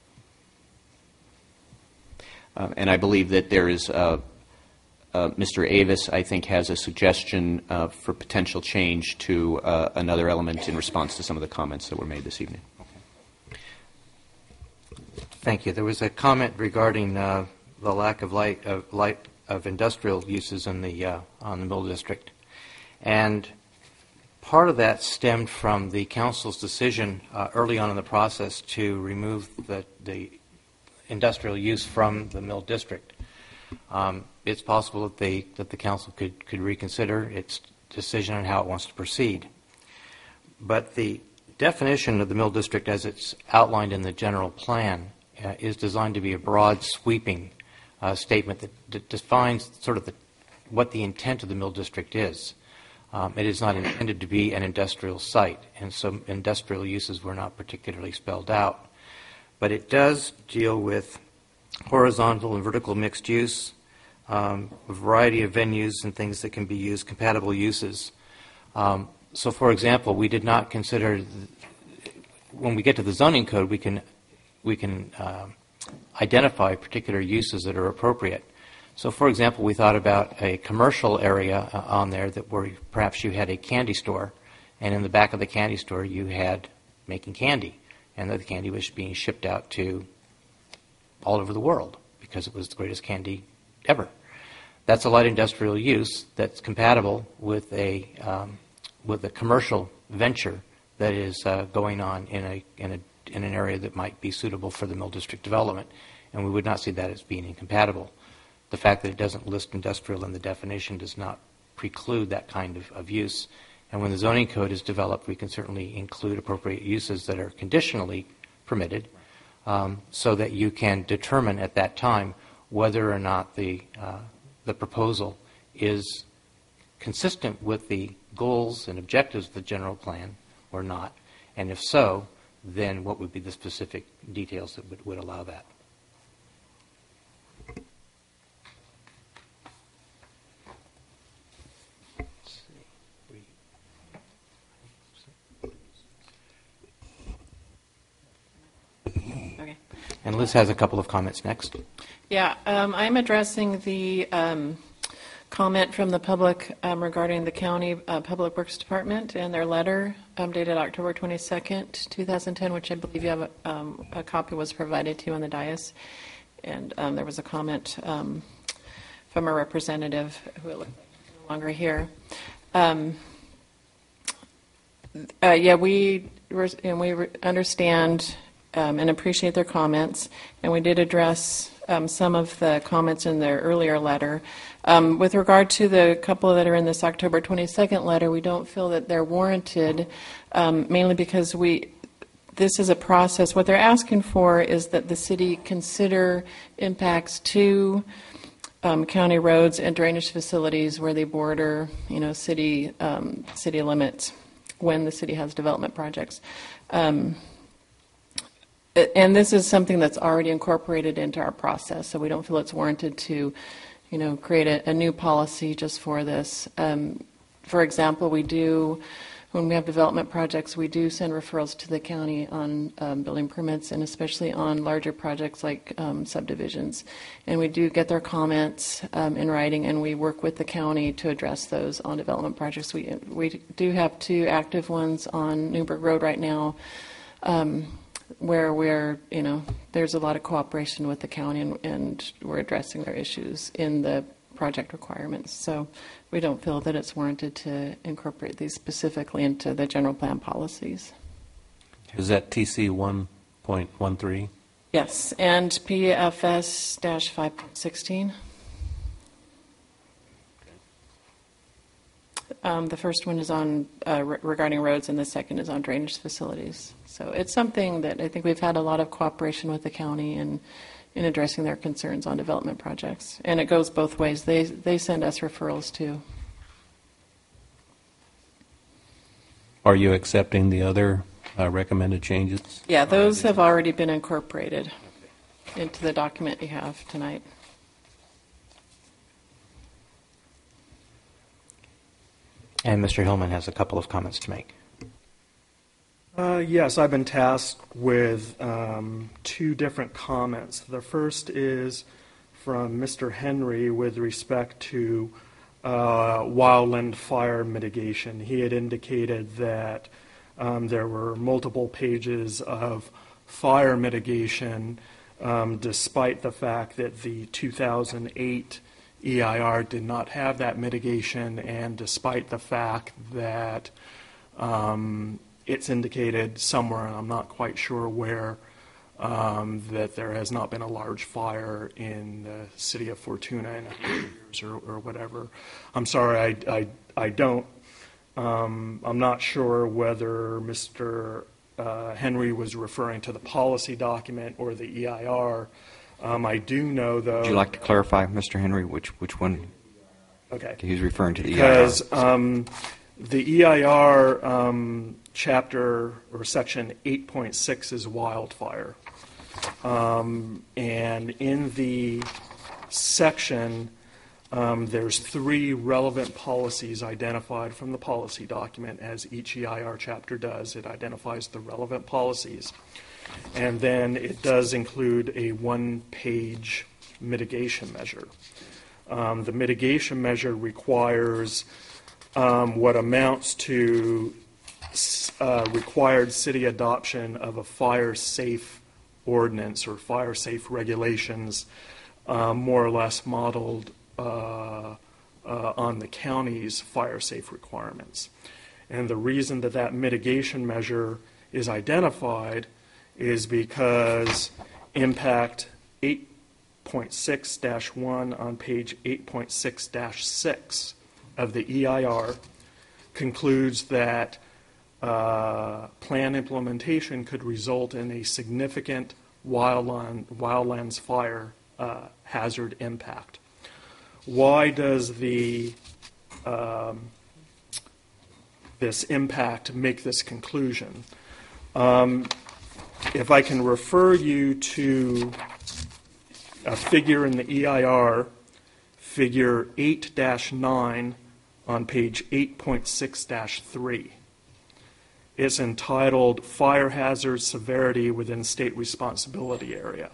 Uh, and I believe that there is, uh, uh, Mister Avis, I think, has a suggestion uh, for potential change to uh, another element in response to some of the comments that were made this evening. Okay. Thank you. There was a comment regarding uh, the lack of light of light. of industrial uses in the uh, on the Mill District, and part of that stemmed from the council's decision uh, early on in the process to remove the, the industrial use from the Mill District. Um, it's possible that they that the council could could reconsider its decision on how it wants to proceed, but the definition of the Mill District, as it's outlined in the general plan, uh, is designed to be a broad, sweeping Uh, statement that, that defines sort of the, what the intent of the Mill District is. Um, it is not intended to be an industrial site, and so industrial uses were not particularly spelled out. But it does deal with horizontal and vertical mixed use, um, a variety of venues and things that can be used, compatible uses. Um, so, for example, we did not consider, th- when we get to the zoning code, we can, we can uh, identify particular uses that are appropriate. So, for example, we thought about a commercial area uh, on there that where perhaps you had a candy store, and in the back of the candy store you had making candy, and the candy was being shipped out to all over the world because it was the greatest candy ever. That's a light industrial use that's compatible with a um, with a commercial venture that is uh, going on in a in a in an area that might be suitable for the Mill District development, and we would not see that as being incompatible. The fact that it doesn't list industrial in the definition does not preclude that kind of, of use. And when the zoning code is developed, we can certainly include appropriate uses that are conditionally permitted, um, so that you can determine at that time whether or not the uh, the proposal is consistent with the goals and objectives of the general plan or not. And if so, then what would be the specific details that would, would allow that? Okay. And Liz has a couple of comments next. Yeah, um, I'm addressing the um, comment from the public um, regarding the county uh, Public Works Department and their letter um, dated October twenty-second, two thousand ten, which I believe you have a, um, a copy was provided to you on the dais. And um, there was a comment um, from a representative who is no longer here. Um, uh, yeah, we and we understand um, and appreciate their comments, and we did address um, some of the comments in their earlier letter. Um, with regard to the couple that are in this October twenty-second letter, we don't feel that they're warranted, um, mainly because we. This is a process. What they're asking for is that the city consider impacts to um, county roads and drainage facilities where they border, you know, city um, city limits when the city has development projects. Um, and this is something that's already incorporated into our process, so we don't feel it's warranted to, you know, create a, a new policy just for this. Um, for example, we do. When we have development projects, we do send referrals to the county on um, building permits, and especially on larger projects like um, subdivisions. And we do get their comments um, in writing, and we work with the county to address those on development projects. We we do have two active ones on Newburgh Road right now, um, where we're, you know, there's a lot of cooperation with the county, and, and we're addressing their issues in the project requirements. So we don't feel that it's warranted to incorporate these specifically into the general plan policies. Is that T C one point one three? Yes, and P F S five point sixteen. Um, the first one is on uh, re- regarding roads, and the second is on drainage facilities. So it's something that I think we've had a lot of cooperation with the county and in addressing their concerns on development projects. And it goes both ways. They they send us referrals too. Are you accepting the other uh, recommended changes? Yeah, those have already been incorporated into the document you have tonight. And Mister Hillman has a couple of comments to make. Uh, yes, I've been tasked with um, two different comments. The first is from Mister Henry with respect to uh, wildland fire mitigation. He had indicated that um, there were multiple pages of fire mitigation, um, despite the fact that the two thousand eight E I R did not have that mitigation, and despite the fact that um, it's indicated somewhere, and I'm not quite sure where, um, that there has not been a large fire in the city of Fortuna in a hundred years or, or whatever. I'm sorry, I, I, I don't. Um, I'm not sure whether Mister Uh, Henry was referring to the policy document or the E I R. Um, I do know, though. Would you like to clarify, Mister Henry, which which one? Okay. He's referring to the E I R. Because um, The E I R um, chapter or section eight point six is wildfire. Um, and in the section, um, there's three relevant policies identified from the policy document, as each E I R chapter does. It identifies the relevant policies. And then it does include a one-page mitigation measure. Um, the mitigation measure requires um, what amounts to uh, required city adoption of a fire-safe ordinance or fire-safe regulations, uh, more or less modeled uh, uh, on the county's fire-safe requirements. And the reason that that mitigation measure is identified is because impact eight point six dash one on page eight point six dash six of the E I R concludes that uh, plan implementation could result in a significant wildland, wildlands fire uh, hazard impact. Why does the um, this impact make this conclusion? Um, if I can refer you to a figure in the E I R, figure eight dash nine on page eight point six dash three. It's entitled Fire Hazard Severity Within State Responsibility Area.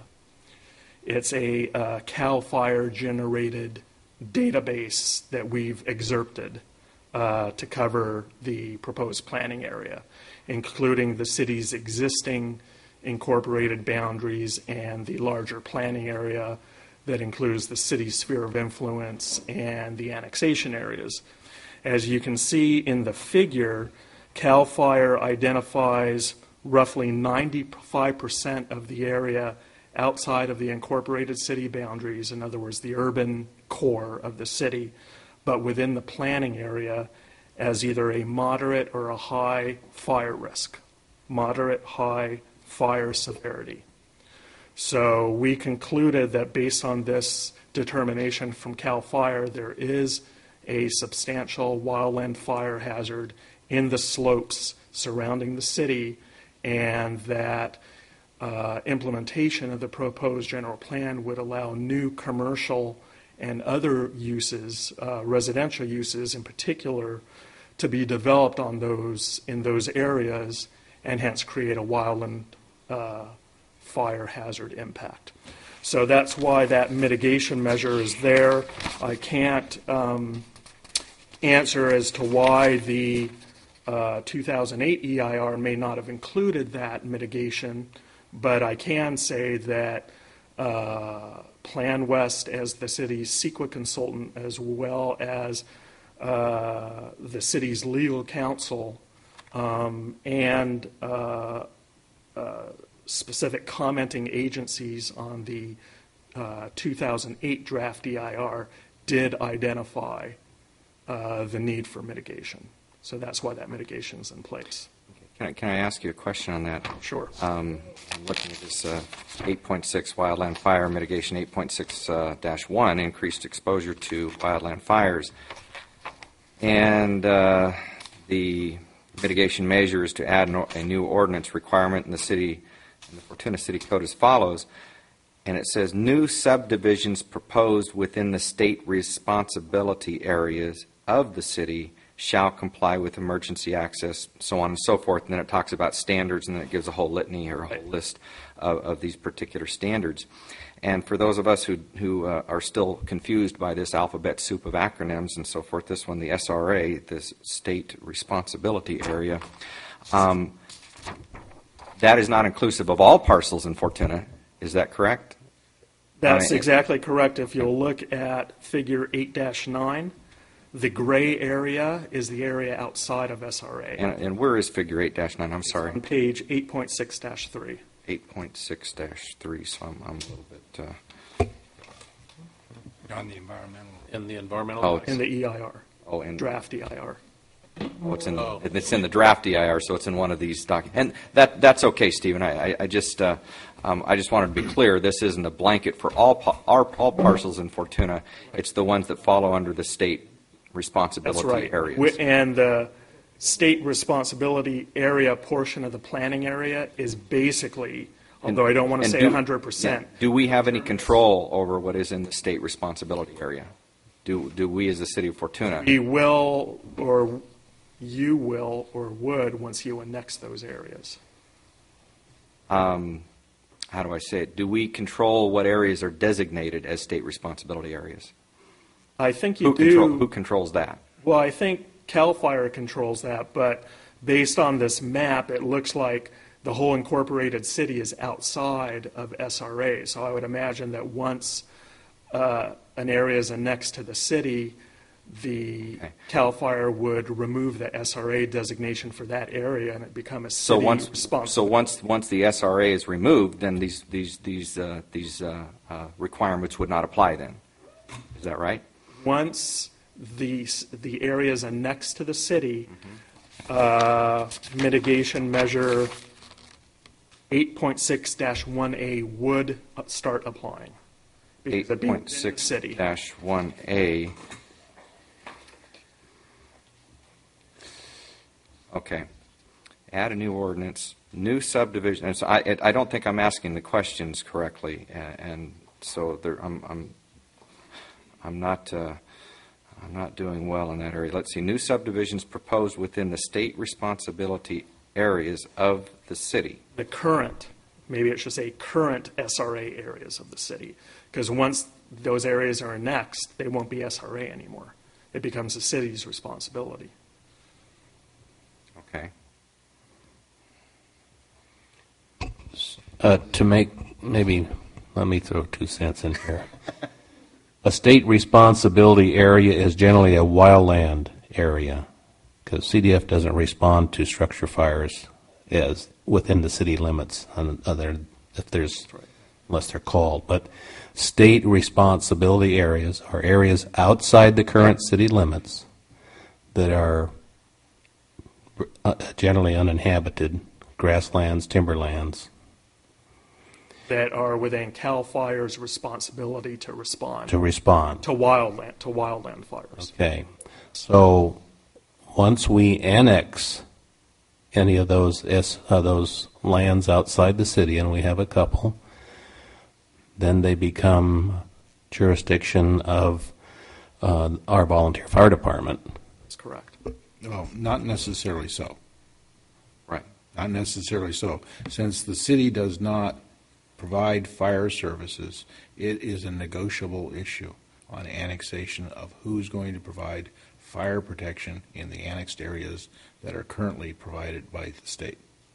It's a uh, CAL FIRE generated database that we've excerpted uh, to cover the proposed planning area, including the city's existing incorporated boundaries and the larger planning area that includes the city's sphere of influence and the annexation areas. As you can see in the figure, CAL FIRE identifies roughly ninety-five percent of the area outside of the incorporated city boundaries, in other words, the urban core of the city, but within the planning area as either a moderate or a high fire risk, moderate, high fire severity. So we concluded that based on this determination from CAL FIRE, there is a substantial wildland fire hazard in the slopes surrounding the city, and that uh, implementation of the proposed general plan would allow new commercial and other uses, uh, residential uses in particular, to be developed on those in those areas, and hence create a wildland uh, fire hazard impact. So that's why that mitigation measure is there. I can't um, answer as to why the uh, two thousand eight E I R may not have included that mitigation, but I can say that uh, Plan West, as the city's CEQA consultant, as well as uh, the city's legal counsel, um, and uh, uh, specific commenting agencies on the uh, two thousand eight draft E I R did identify uh, the need for mitigation. So that's why that mitigation is in place. Can I, can I ask you a question on that? Sure. Um, I'm looking at this uh, eight point six wildland fire mitigation, eight point six dash one, increased exposure to wildland fires. And uh, the mitigation measures to add an, a new ordinance requirement in the city, in the Fortuna City Code as follows. And it says, new subdivisions proposed within the state responsibility areas of the city shall comply with emergency access, so on and so forth. And then it talks about standards, and then it gives a whole litany or a whole list of, of these particular standards. And for those of us who, who uh, are still confused by this alphabet soup of acronyms and so forth, this one, the S R A, this State Responsibility Area, um, that is not inclusive of all parcels in Fortuna. Is that correct? That's Uh, exactly correct. If you'll look at figure eight dash nine, the gray area is the area outside of S R A. And, and where is figure eight dash nine? I'm sorry. On page eight point six dash three. eight point six dash three, so I'm, I'm a little bit... Uh, On the environmental. In the environmental? Oh, In the E I R. Oh, in Draft E I R. Oh, it's in, Oh. it's in the draft E I R, so it's in one of these documents. And that, that's okay, Stephen. I, I, I just, uh, um, I just wanted to be clear. This isn't a blanket for all, pa- our, all parcels in Fortuna. It's the ones that follow under the state responsibility That's right. areas. Wi- And the state responsibility area portion of the planning area is basically, although I don't want to And say do- one hundred percent. yeah. Do we have any control over what is in the state responsibility area? Do, do we as the city of Fortuna? We will, or you will, or would, once you annex those areas. Um, how do I say it? Do we control what areas are designated as state responsibility areas? I think you Who, control, do. who controls that? Well, I think CAL FIRE controls that, but based on this map, it looks like the whole incorporated city is outside of S R A. So I would imagine that once uh, an area is annexed to the city, the Okay. CAL FIRE would remove the S R A designation for that area, and it become a So city once, responsibility. so once, once the S R A is removed, then these, these, these, uh, these uh, uh, requirements would not apply then. Is that right? Once the, s- the area is annexed to the city, Mm-hmm. uh, mitigation measure eight point six dash one A would uh, start applying. because Eight it'd be point within the six city. dash one A. Okay. Add a new ordinance, new subdivision, and so I, I don't think I'm asking the questions correctly, a- and so there, I'm, I'm, I'm not, uh, I'm not doing well in that area. Let's see, new subdivisions proposed within the state responsibility areas of the city. The current, maybe it should say current S R A areas of the city, because once those areas are annexed, they won't be S R A anymore. It becomes the city's responsibility. Okay. Uh, to make, maybe, let me throw two cents in here. A state responsibility area is generally a wildland area, because C D F doesn't respond to structure fires as within the city limits, on other, if there's, unless they're called. But state responsibility areas are areas outside the current city limits that are uh, generally uninhabited, grasslands, timberlands. That are within CAL FIRE's responsibility to respond. To respond. To wildland, to wildland fires. Okay. So once we annex any of those S, uh, those lands outside the city, and we have a couple, then they become jurisdiction of uh, our volunteer fire department. That's correct. No, not necessarily so. Right. Not necessarily so. Since the city does not provide fire services, it is a negotiable issue on annexation of who's going to provide fire protection in the annexed areas that are currently provided by the state.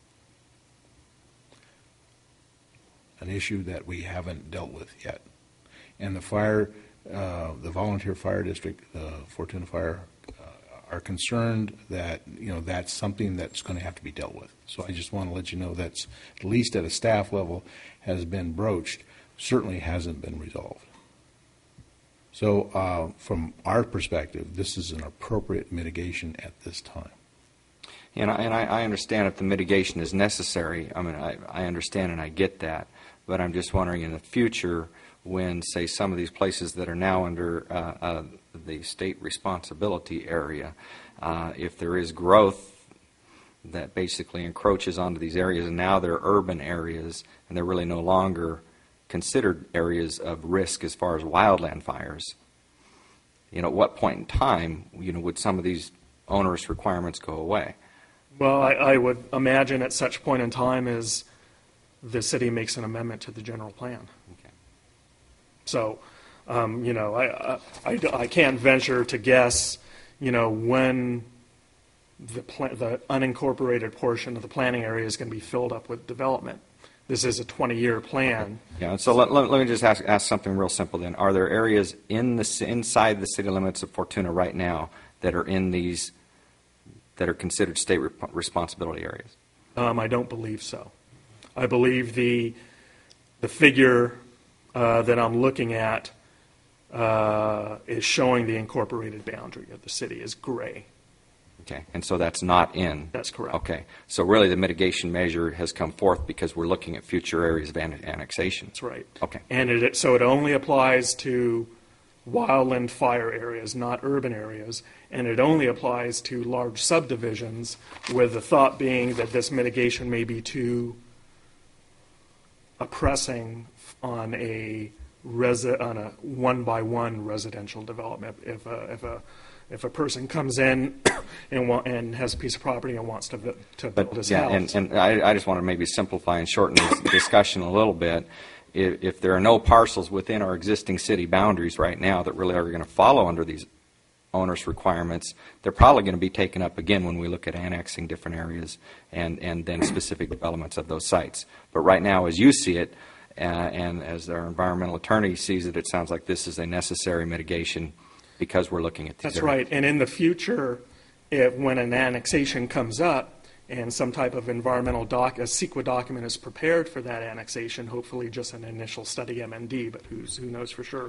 An issue that we haven't dealt with yet. And the fire, uh, the volunteer fire district, uh, Fortuna Fire, uh, are concerned that, you know, that's something that's going to have to be dealt with. So I just want to let you know that's, at least at a staff level, has been broached, certainly hasn't been resolved. So uh, from our perspective, this is an appropriate mitigation at this time. And I, and I, I understand if the mitigation is necessary. I mean, I, I understand and I get that. But I'm just wondering in the future when, say, some of these places that are now under uh, uh, the state responsibility area, uh, if there is growth that basically encroaches onto these areas, and now they're urban areas, and they're really no longer considered areas of risk as far as wildland fires, you know, at what point in time, you know, would some of these onerous requirements go away? Well, I, I would imagine at such point in time as the city makes an amendment to the general plan. Okay. So, um, you know, I, I, I can't venture to guess, you know, when the, pla- the unincorporated portion of the planning area is going to be filled up with development. This is a twenty-year plan. Yeah, so let, let, let me just ask, ask something real simple then. Are there areas in the ci- inside the city limits of Fortuna right now that are in these, that are considered state rep- responsibility areas? Um, I don't believe so. I believe the the figure uh, that I'm looking at uh, is showing the incorporated boundary of the city is gray. Okay, and so that's not in? That's correct. Okay, so really the mitigation measure has come forth because we're looking at future areas of an- annexation. That's right. Okay. And it, so it only applies to wildland fire areas, not urban areas, and it only applies to large subdivisions, with the thought being that this mitigation may be too oppressing on a resi- on a one-by-one residential development. If a, if a if a person comes in and wa- and has a piece of property and wants to vi- to build But, his yeah, house, and, and I, I just want to maybe simplify and shorten this discussion a little bit. If, if there are no parcels within our existing city boundaries right now that really are going to follow under these onerous requirements, they're probably going to be taken up again when we look at annexing different areas and, and then specific developments of those sites. But right now, as you see it, uh, and as our environmental attorney sees it, it sounds like this is a necessary mitigation because we're looking at these that's areas. right. And in the future, if when an annexation comes up and some type of environmental doc, a CEQA document is prepared for that annexation, hopefully just an initial study M N D, but who's, who knows for sure.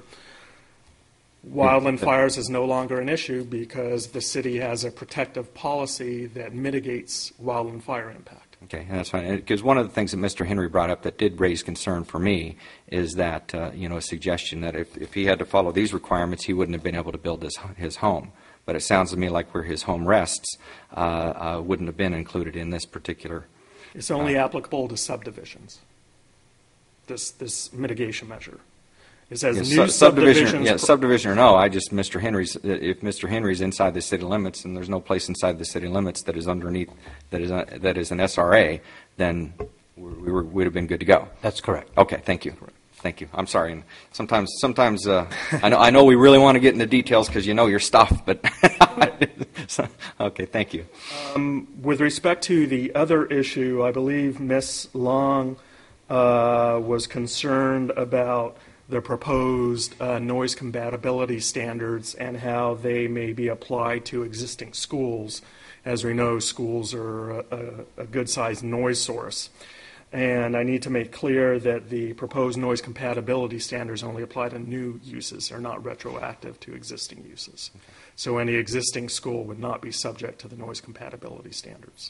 Wildland fires is no longer an issue because the city has a protective policy that mitigates wildland fire impact. Okay, and that's fine. Because one of the things that Mister Henry brought up that did raise concern for me is that, uh, you know, a suggestion that if, if he had to follow these requirements, he wouldn't have been able to build his, his home. But it sounds to me like where his home rests uh, uh, wouldn't have been included in this particular. It's only uh, applicable to subdivisions, this, this mitigation measure. It says yeah, new su- subdivision, subdivisions. yeah, subdivision or no, I just, Mister Henry's, if Mister Henry's inside the city limits and there's no place inside the city limits that is underneath, that is, a, that is an S R A, then we, we were, would have been good to go. That's correct. Okay, thank you. Thank you. I'm sorry. And sometimes, sometimes uh, I know I know we really want to get into details because you know your stuff, but so, okay. Thank you. Um, with respect to the other issue, I believe Miz Long uh, was concerned about the proposed uh, noise compatibility standards and how they may be applied to existing schools. As we know, schools are a, a, a good-sized noise source. And I need to make clear that the proposed noise compatibility standards only apply to new uses. They're not retroactive to existing uses. So any existing school would not be subject to the noise compatibility standards.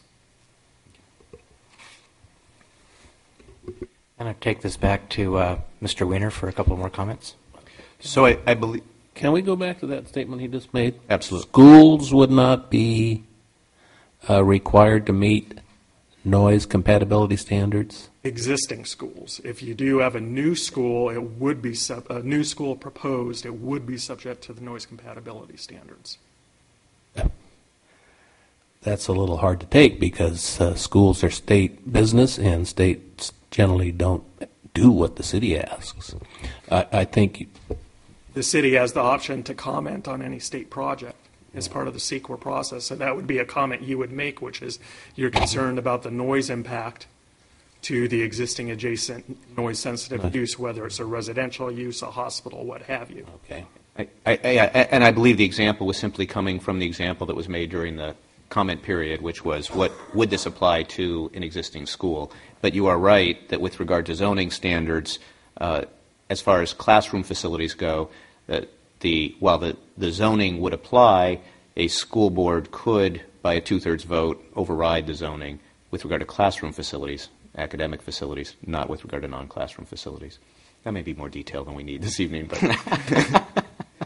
And I take this back to uh, Mister Weiner for a couple more comments. So I, I believe. Can we go back to that statement he just made? Absolutely. Schools would not be uh, required to meet noise compatibility standards? Existing schools. If you do have a new school, it would be sub, a new school proposed. It would be subject to the noise compatibility standards. That's a little hard to take because uh, schools are state business and states generally don't do what the city asks. I, I think the city has the option to comment on any state project as part of the CEQA process. So that would be a comment you would make, which is you're concerned about the noise impact to the existing adjacent noise-sensitive Right. use, whether it's a residential use, a hospital, what have you. Okay. I, I, I, and I believe the example was simply coming from the example that was made during the comment period, which was what would this apply to an existing school. But you are right that with regard to zoning standards, uh, as far as classroom facilities go, that the while the, the zoning would apply, a school board could, by a two-thirds vote, override the zoning with regard to classroom facilities, academic facilities, not with regard to non-classroom facilities. That may be more detail than we need this evening, but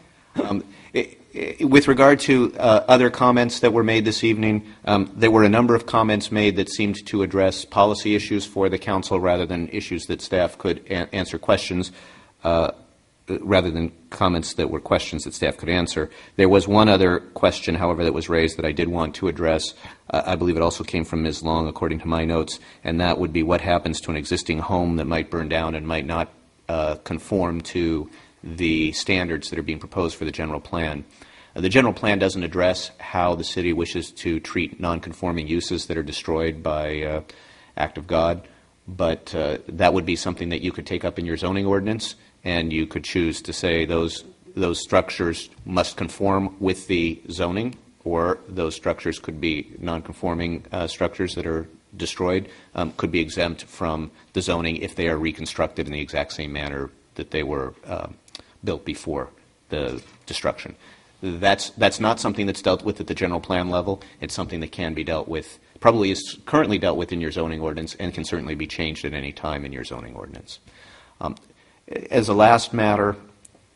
um, it, it, with regard to uh, other comments that were made this evening, um, there were a number of comments made that seemed to address policy issues for the council rather than issues that staff could a- answer questions, uh, rather than comments that were questions that staff could answer. There was one other question, however, that was raised that I did want to address. Uh, I believe it also came from Miz Long, according to my notes, and that would be what happens to an existing home that might burn down and might not uh, conform to the standards that are being proposed for the general plan. Uh, the general plan doesn't address how the city wishes to treat nonconforming uses that are destroyed by uh, act of God, but uh, that would be something that you could take up in your zoning ordinance, and you could choose to say those those structures must conform with the zoning, or those structures could be nonconforming uh, structures that are destroyed, um, could be exempt from the zoning if they are reconstructed in the exact same manner that they were uh, built before the destruction. That's that's not something that's dealt with at the general plan level. It's something that can be dealt with, probably is currently dealt with in your zoning ordinance, and can certainly be changed at any time in your zoning ordinance. Um, As a last matter,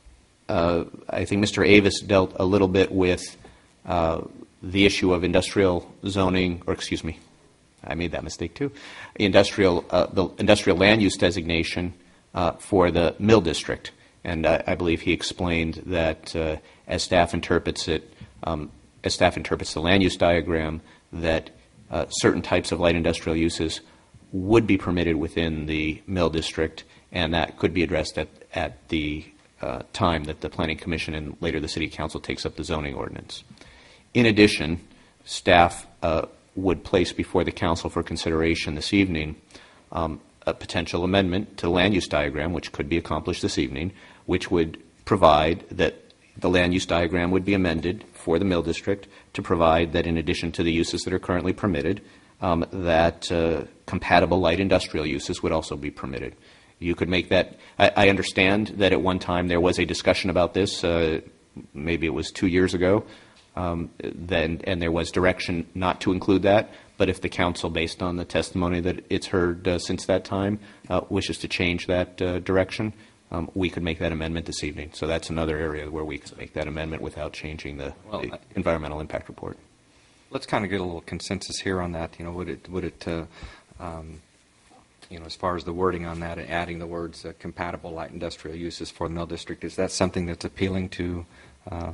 uh, I think Mister Avis dealt a little bit with uh, the issue of industrial zoning, or excuse me, I made that mistake too, industrial, uh, the industrial land use designation uh, for the mill district. And I, I believe he explained that uh, as staff interprets it, um, as staff interprets the land use diagram, that uh, certain types of light industrial uses would be permitted within the mill district, and that could be addressed at, at the uh, time that the Planning Commission and later the City Council takes up the zoning ordinance. In addition, staff uh, would place before the Council for consideration this evening um, a potential amendment to the land use diagram, which could be accomplished this evening, which would provide that the land use diagram would be amended for the mill district to provide that in addition to the uses that are currently permitted, um, that uh, compatible light industrial uses would also be permitted. You could make that, I, I understand that at one time there was a discussion about this, uh, maybe it was two years ago, um, then, and there was direction not to include that, but if the council, based on the testimony that it's heard uh, since that time, uh, wishes to change that uh, direction, Um, we could make that amendment this evening. So that's another area where we could make that amendment without changing the, Well, the I, environmental impact report. Let's kind of get a little consensus here on that. You know, would it, would it, uh, um, you know, as far as the wording on that, adding the words uh, compatible light industrial uses for the mill district, is that something that's appealing to? Uh,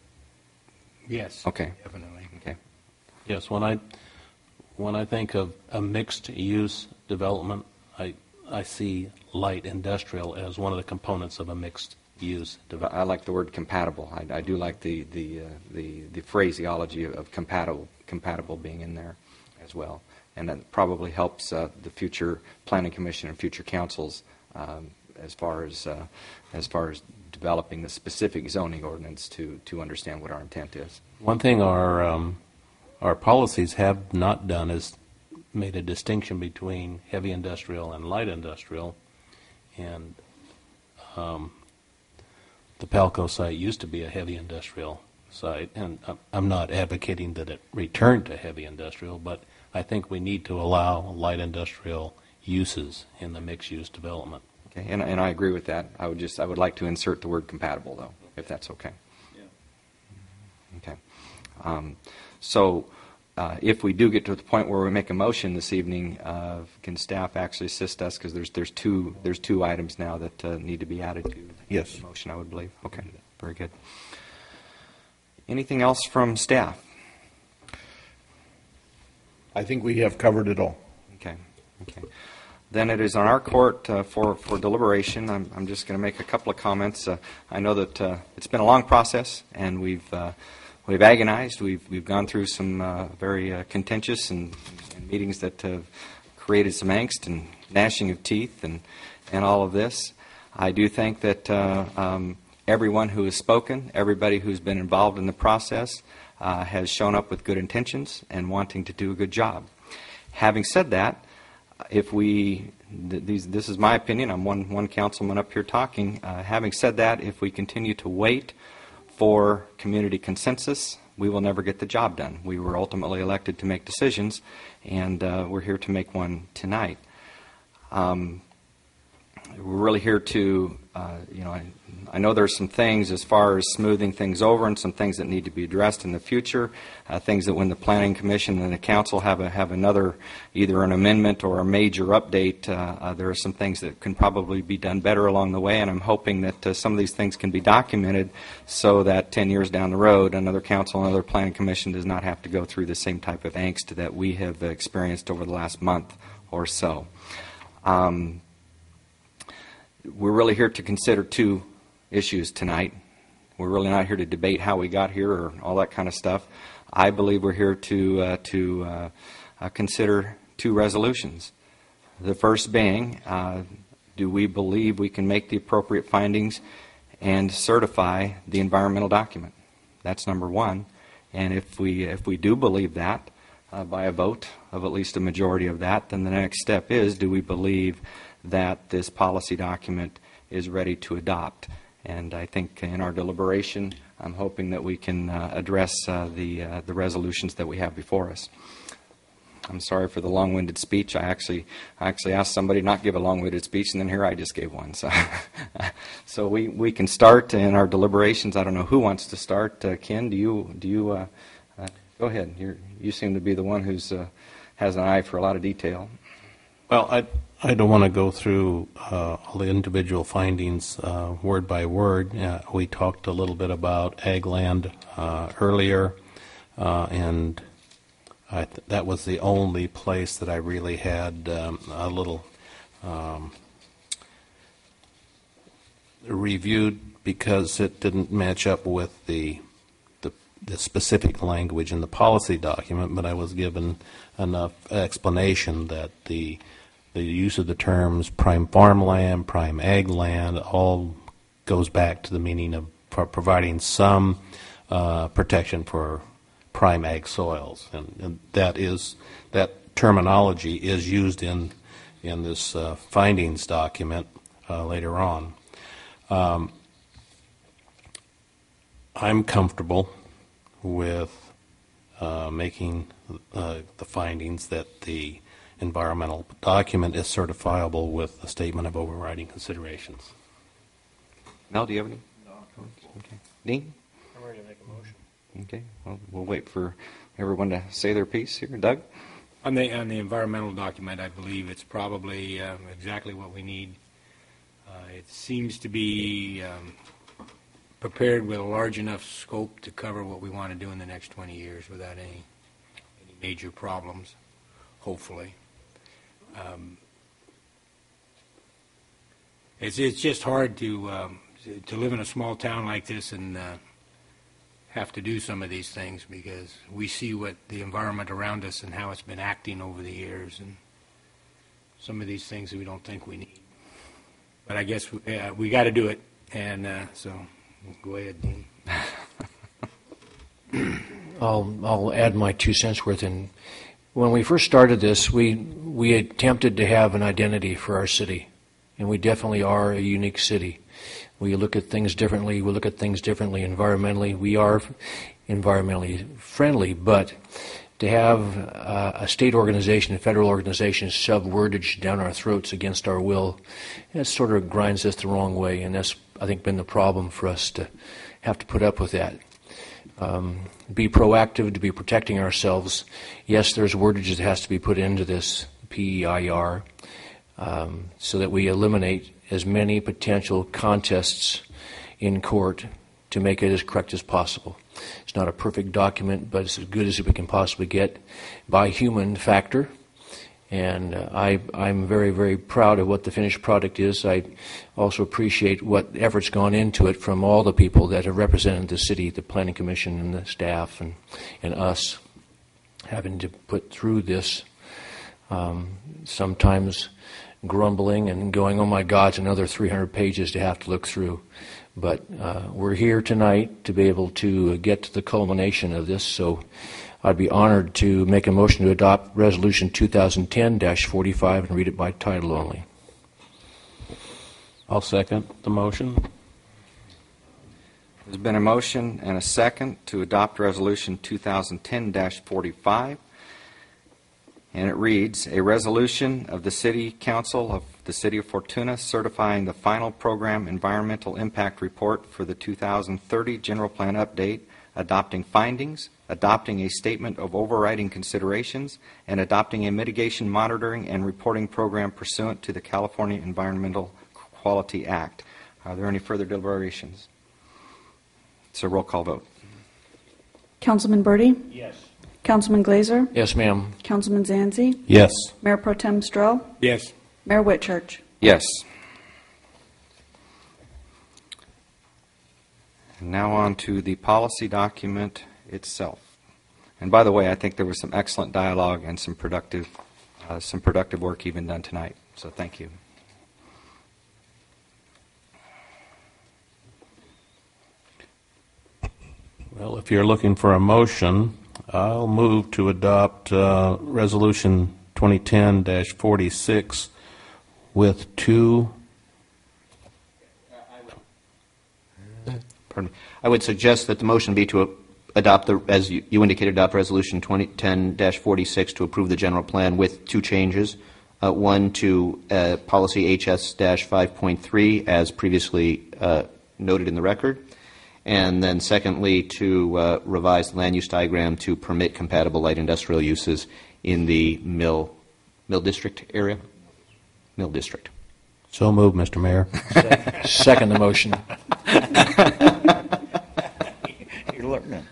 Yes. Okay. Definitely. Okay. Yes, when I when I think of a mixed use development, I I see light industrial as one of the components of a mixed use development. I like the word compatible. I, I do like the the, uh, the the phraseology of compatible compatible being in there as well, and that probably helps uh, the future planning commission and future councils um, as far as uh, as far as developing the specific zoning ordinance to to understand what our intent is. One thing our um, our policies have not done is made a distinction between heavy industrial and light industrial, and um, the Palco site used to be a heavy industrial site, and I'm not advocating that it return to heavy industrial, but I think we need to allow light industrial uses in the mixed-use development. Okay, and, and I agree with that. I would just I would like to insert the word compatible, though, if that's okay. Yeah. Okay. Um, so. Uh, if we do get to the point where we make a motion this evening, uh, can staff actually assist us? Because there's there's two there's two items now that uh, need to be added to yes. the motion, I would believe. Okay, very good. Anything else from staff? I think we have covered it all. Okay. Okay. Then it is on our court uh, for for deliberation. I'm I'm just going to make a couple of comments. Uh, I know that uh, it's been a long process, and we've. Uh, We've agonized. We've we've gone through some uh, very uh, contentious and, and meetings that have created some angst and gnashing of teeth and and all of this. I do think that uh, um, everyone who has spoken, everybody who's been involved in the process, uh, has shown up with good intentions and wanting to do a good job. Having said that, if we th- these this is my opinion. I'm one one councilman up here talking. Uh, having said that, if we continue to wait for community consensus, we will never get the job done. We were ultimately elected to make decisions, and uh, we're here to make one tonight. Um, we're really here to, uh, you know, I, I know there's some things as far as smoothing things over and some things that need to be addressed in the future, uh, things that when the Planning Commission and the Council have a, have another, either an amendment or a major update, uh, uh, there are some things that can probably be done better along the way, and I'm hoping that uh, some of these things can be documented so that ten years down the road, another Council, another Planning Commission does not have to go through the same type of angst that we have experienced over the last month or so. Um, we're really here to consider two issues tonight. We're really not here to debate how we got here or all that kind of stuff. I believe we're here to uh, to uh, uh, consider two resolutions. The first being, uh, do we believe we can make the appropriate findings and certify the environmental document? That's number one. And if we if we do believe that uh, by a vote of at least a majority of that, then the next step is, do we believe that this policy document is ready to adopt? And I think in our deliberation, I'm hoping that we can uh, address uh, the uh, the resolutions that we have before us. I'm sorry for the long-winded speech. I actually, I actually asked somebody not give a long-winded speech, and then here I just gave one. So, so we, we can start in our deliberations. I don't know who wants to start. Uh, Ken, do you do you uh, uh, go ahead? You're, you seem to be the one who's uh, has an eye for a lot of detail. Well, I I don't want to go through uh, all the individual findings uh, word by word. Uh, we talked a little bit about ag land uh, earlier, uh, and I th- that was the only place that I really had um, a little um, reviewed because it didn't match up with the, the the specific language in the policy document, but I was given enough explanation that the the use of the terms prime farmland, prime ag land, all goes back to the meaning of pro- providing some uh, protection for prime ag soils, and, and that is that terminology is used in in this uh, findings document uh, later on. Um, I'm comfortable with uh, making uh, the findings that the environmental document is certifiable with a statement of overriding considerations. Mel, do you have any? No. Okay. Dean? I'm ready to make a motion. Okay. Well, we'll wait for everyone to say their piece here. Doug? On the, on the environmental document, I believe it's probably um, exactly what we need. Uh, it seems to be um, prepared with a large enough scope to cover what we want to do in the next twenty years without any, any major problems, hopefully. Um, it's, it's just hard to, um, to live in a small town like this and uh, have to do some of these things because we see what the environment around us and how it's been acting over the years, and some of these things that we don't think we need. But I guess we, uh, we got to do it, and uh, so go ahead, Dean. I'll, I'll add my two cents worth in. When we first started this, we, we attempted to have an identity for our city, and we definitely are a unique city. We look at things differently. We look at things differently environmentally. We are environmentally friendly, but to have uh, a state organization, a federal organization, shove wordage down our throats against our will, it sort of grinds us the wrong way, and that's, I think, been the problem for us to have to put up with that. Um, be proactive, to be protecting ourselves. Yes, there's wordage that has to be put into this P E I R um, so that we eliminate as many potential contests in court to make it as correct as possible. It's not a perfect document, but it's as good as we can possibly get by human factor. And uh, I, I'm very, very proud of what the finished product is. I also appreciate what effort's gone into it from all the people that have represented the city, the Planning Commission and the staff and, and us having to put through this, um, sometimes grumbling and going, oh my God, it's another three hundred pages to have to look through. But uh, we're here tonight to be able to get to the culmination of this, so I'd be honored to make a motion to adopt Resolution two thousand ten dash forty-five and read it by title only. I'll second the motion. There's been a motion and a second to adopt Resolution two thousand ten dash forty-five. And it reads, a resolution of the City Council of the City of Fortuna certifying the final program environmental impact report for the two thousand thirty General Plan Update, adopting findings, adopting a statement of overriding considerations, and adopting a mitigation monitoring and reporting program pursuant to the California Environmental Quality Act. Are there any further deliberations? It's a roll call vote. Councilman Bertie? Yes. Councilman Glazer? Yes, ma'am. Councilman Zanzi? Yes. Mayor Pro Tem Stroh? Yes. Mayor Whitchurch? Yes. And now on to the policy document itself. And by the way, I think there was some excellent dialogue and some productive, uh, some productive work even done tonight. So thank you. Well, if you're looking for a motion, I'll move to adopt uh, Resolution twenty ten dash forty-six with two. Pardon me. I would suggest that the motion be to adopt the, as you you indicated, adopt Resolution twenty ten dash forty-six to approve the general plan with two changes. Uh, One to uh, policy H S five point three, as previously uh, noted in the record. And then secondly, to uh, revise the land use diagram to permit compatible light industrial uses in the mill, mill district area? Mill district. So moved, Mister Mayor. Second the motion. You're learning.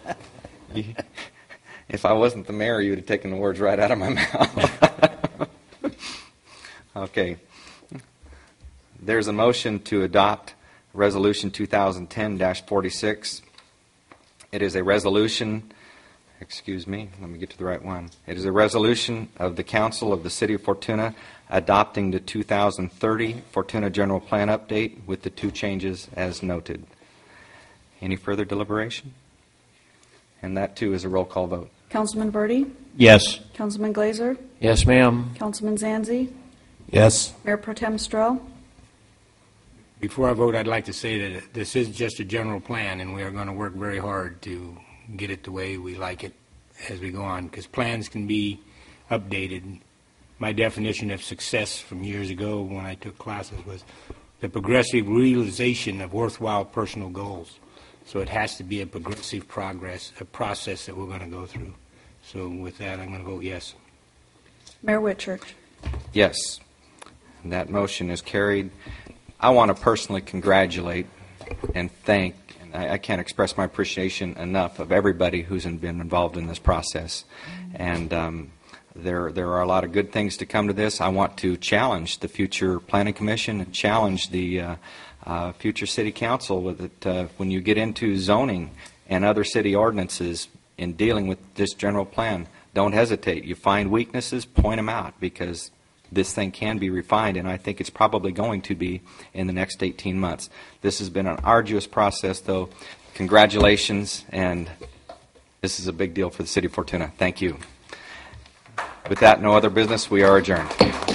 If I wasn't the mayor, you would have taken the words right out of my mouth. Okay. There's a motion to adopt Resolution two thousand ten dash forty-six. It is a resolution, excuse me, let me get to the right one. It is a resolution of the Council of the City of Fortuna adopting the two thousand thirty Fortuna General Plan update with the two changes as noted. Any further deliberation? And that, too, is a roll call vote. Councilman Bertie? Yes. Councilman Glazer? Yes, ma'am. Councilman Zanzi? Yes. Mayor Pro Tem Stroh? Before I vote, I'd like to say that this is just a general plan, and we are going to work very hard to get it the way we like it as we go on, because plans can be updated. My definition of success from years ago when I took classes was the progressive realization of worthwhile personal goals. So it has to be a progressive progress, a process that we're going to go through. So with that, I'm going to vote yes. Mayor Whitchurch? Yes. And that motion is carried. I want to personally congratulate and thank, and I, I can't express my appreciation enough of everybody who's been involved in this process. And um, there, there are a lot of good things to come to this. I want to challenge the future Planning Commission and challenge the uh, uh, future City Council with it uh, when you get into zoning and other city ordinances in dealing with this general plan. Don't hesitate. You find weaknesses, point them out, because this thing can be refined, and I think it's probably going to be in the next eighteen months. This has been an arduous process, though. Congratulations, and this is a big deal for the City of Fortuna. Thank you. With that, no other business. We are adjourned.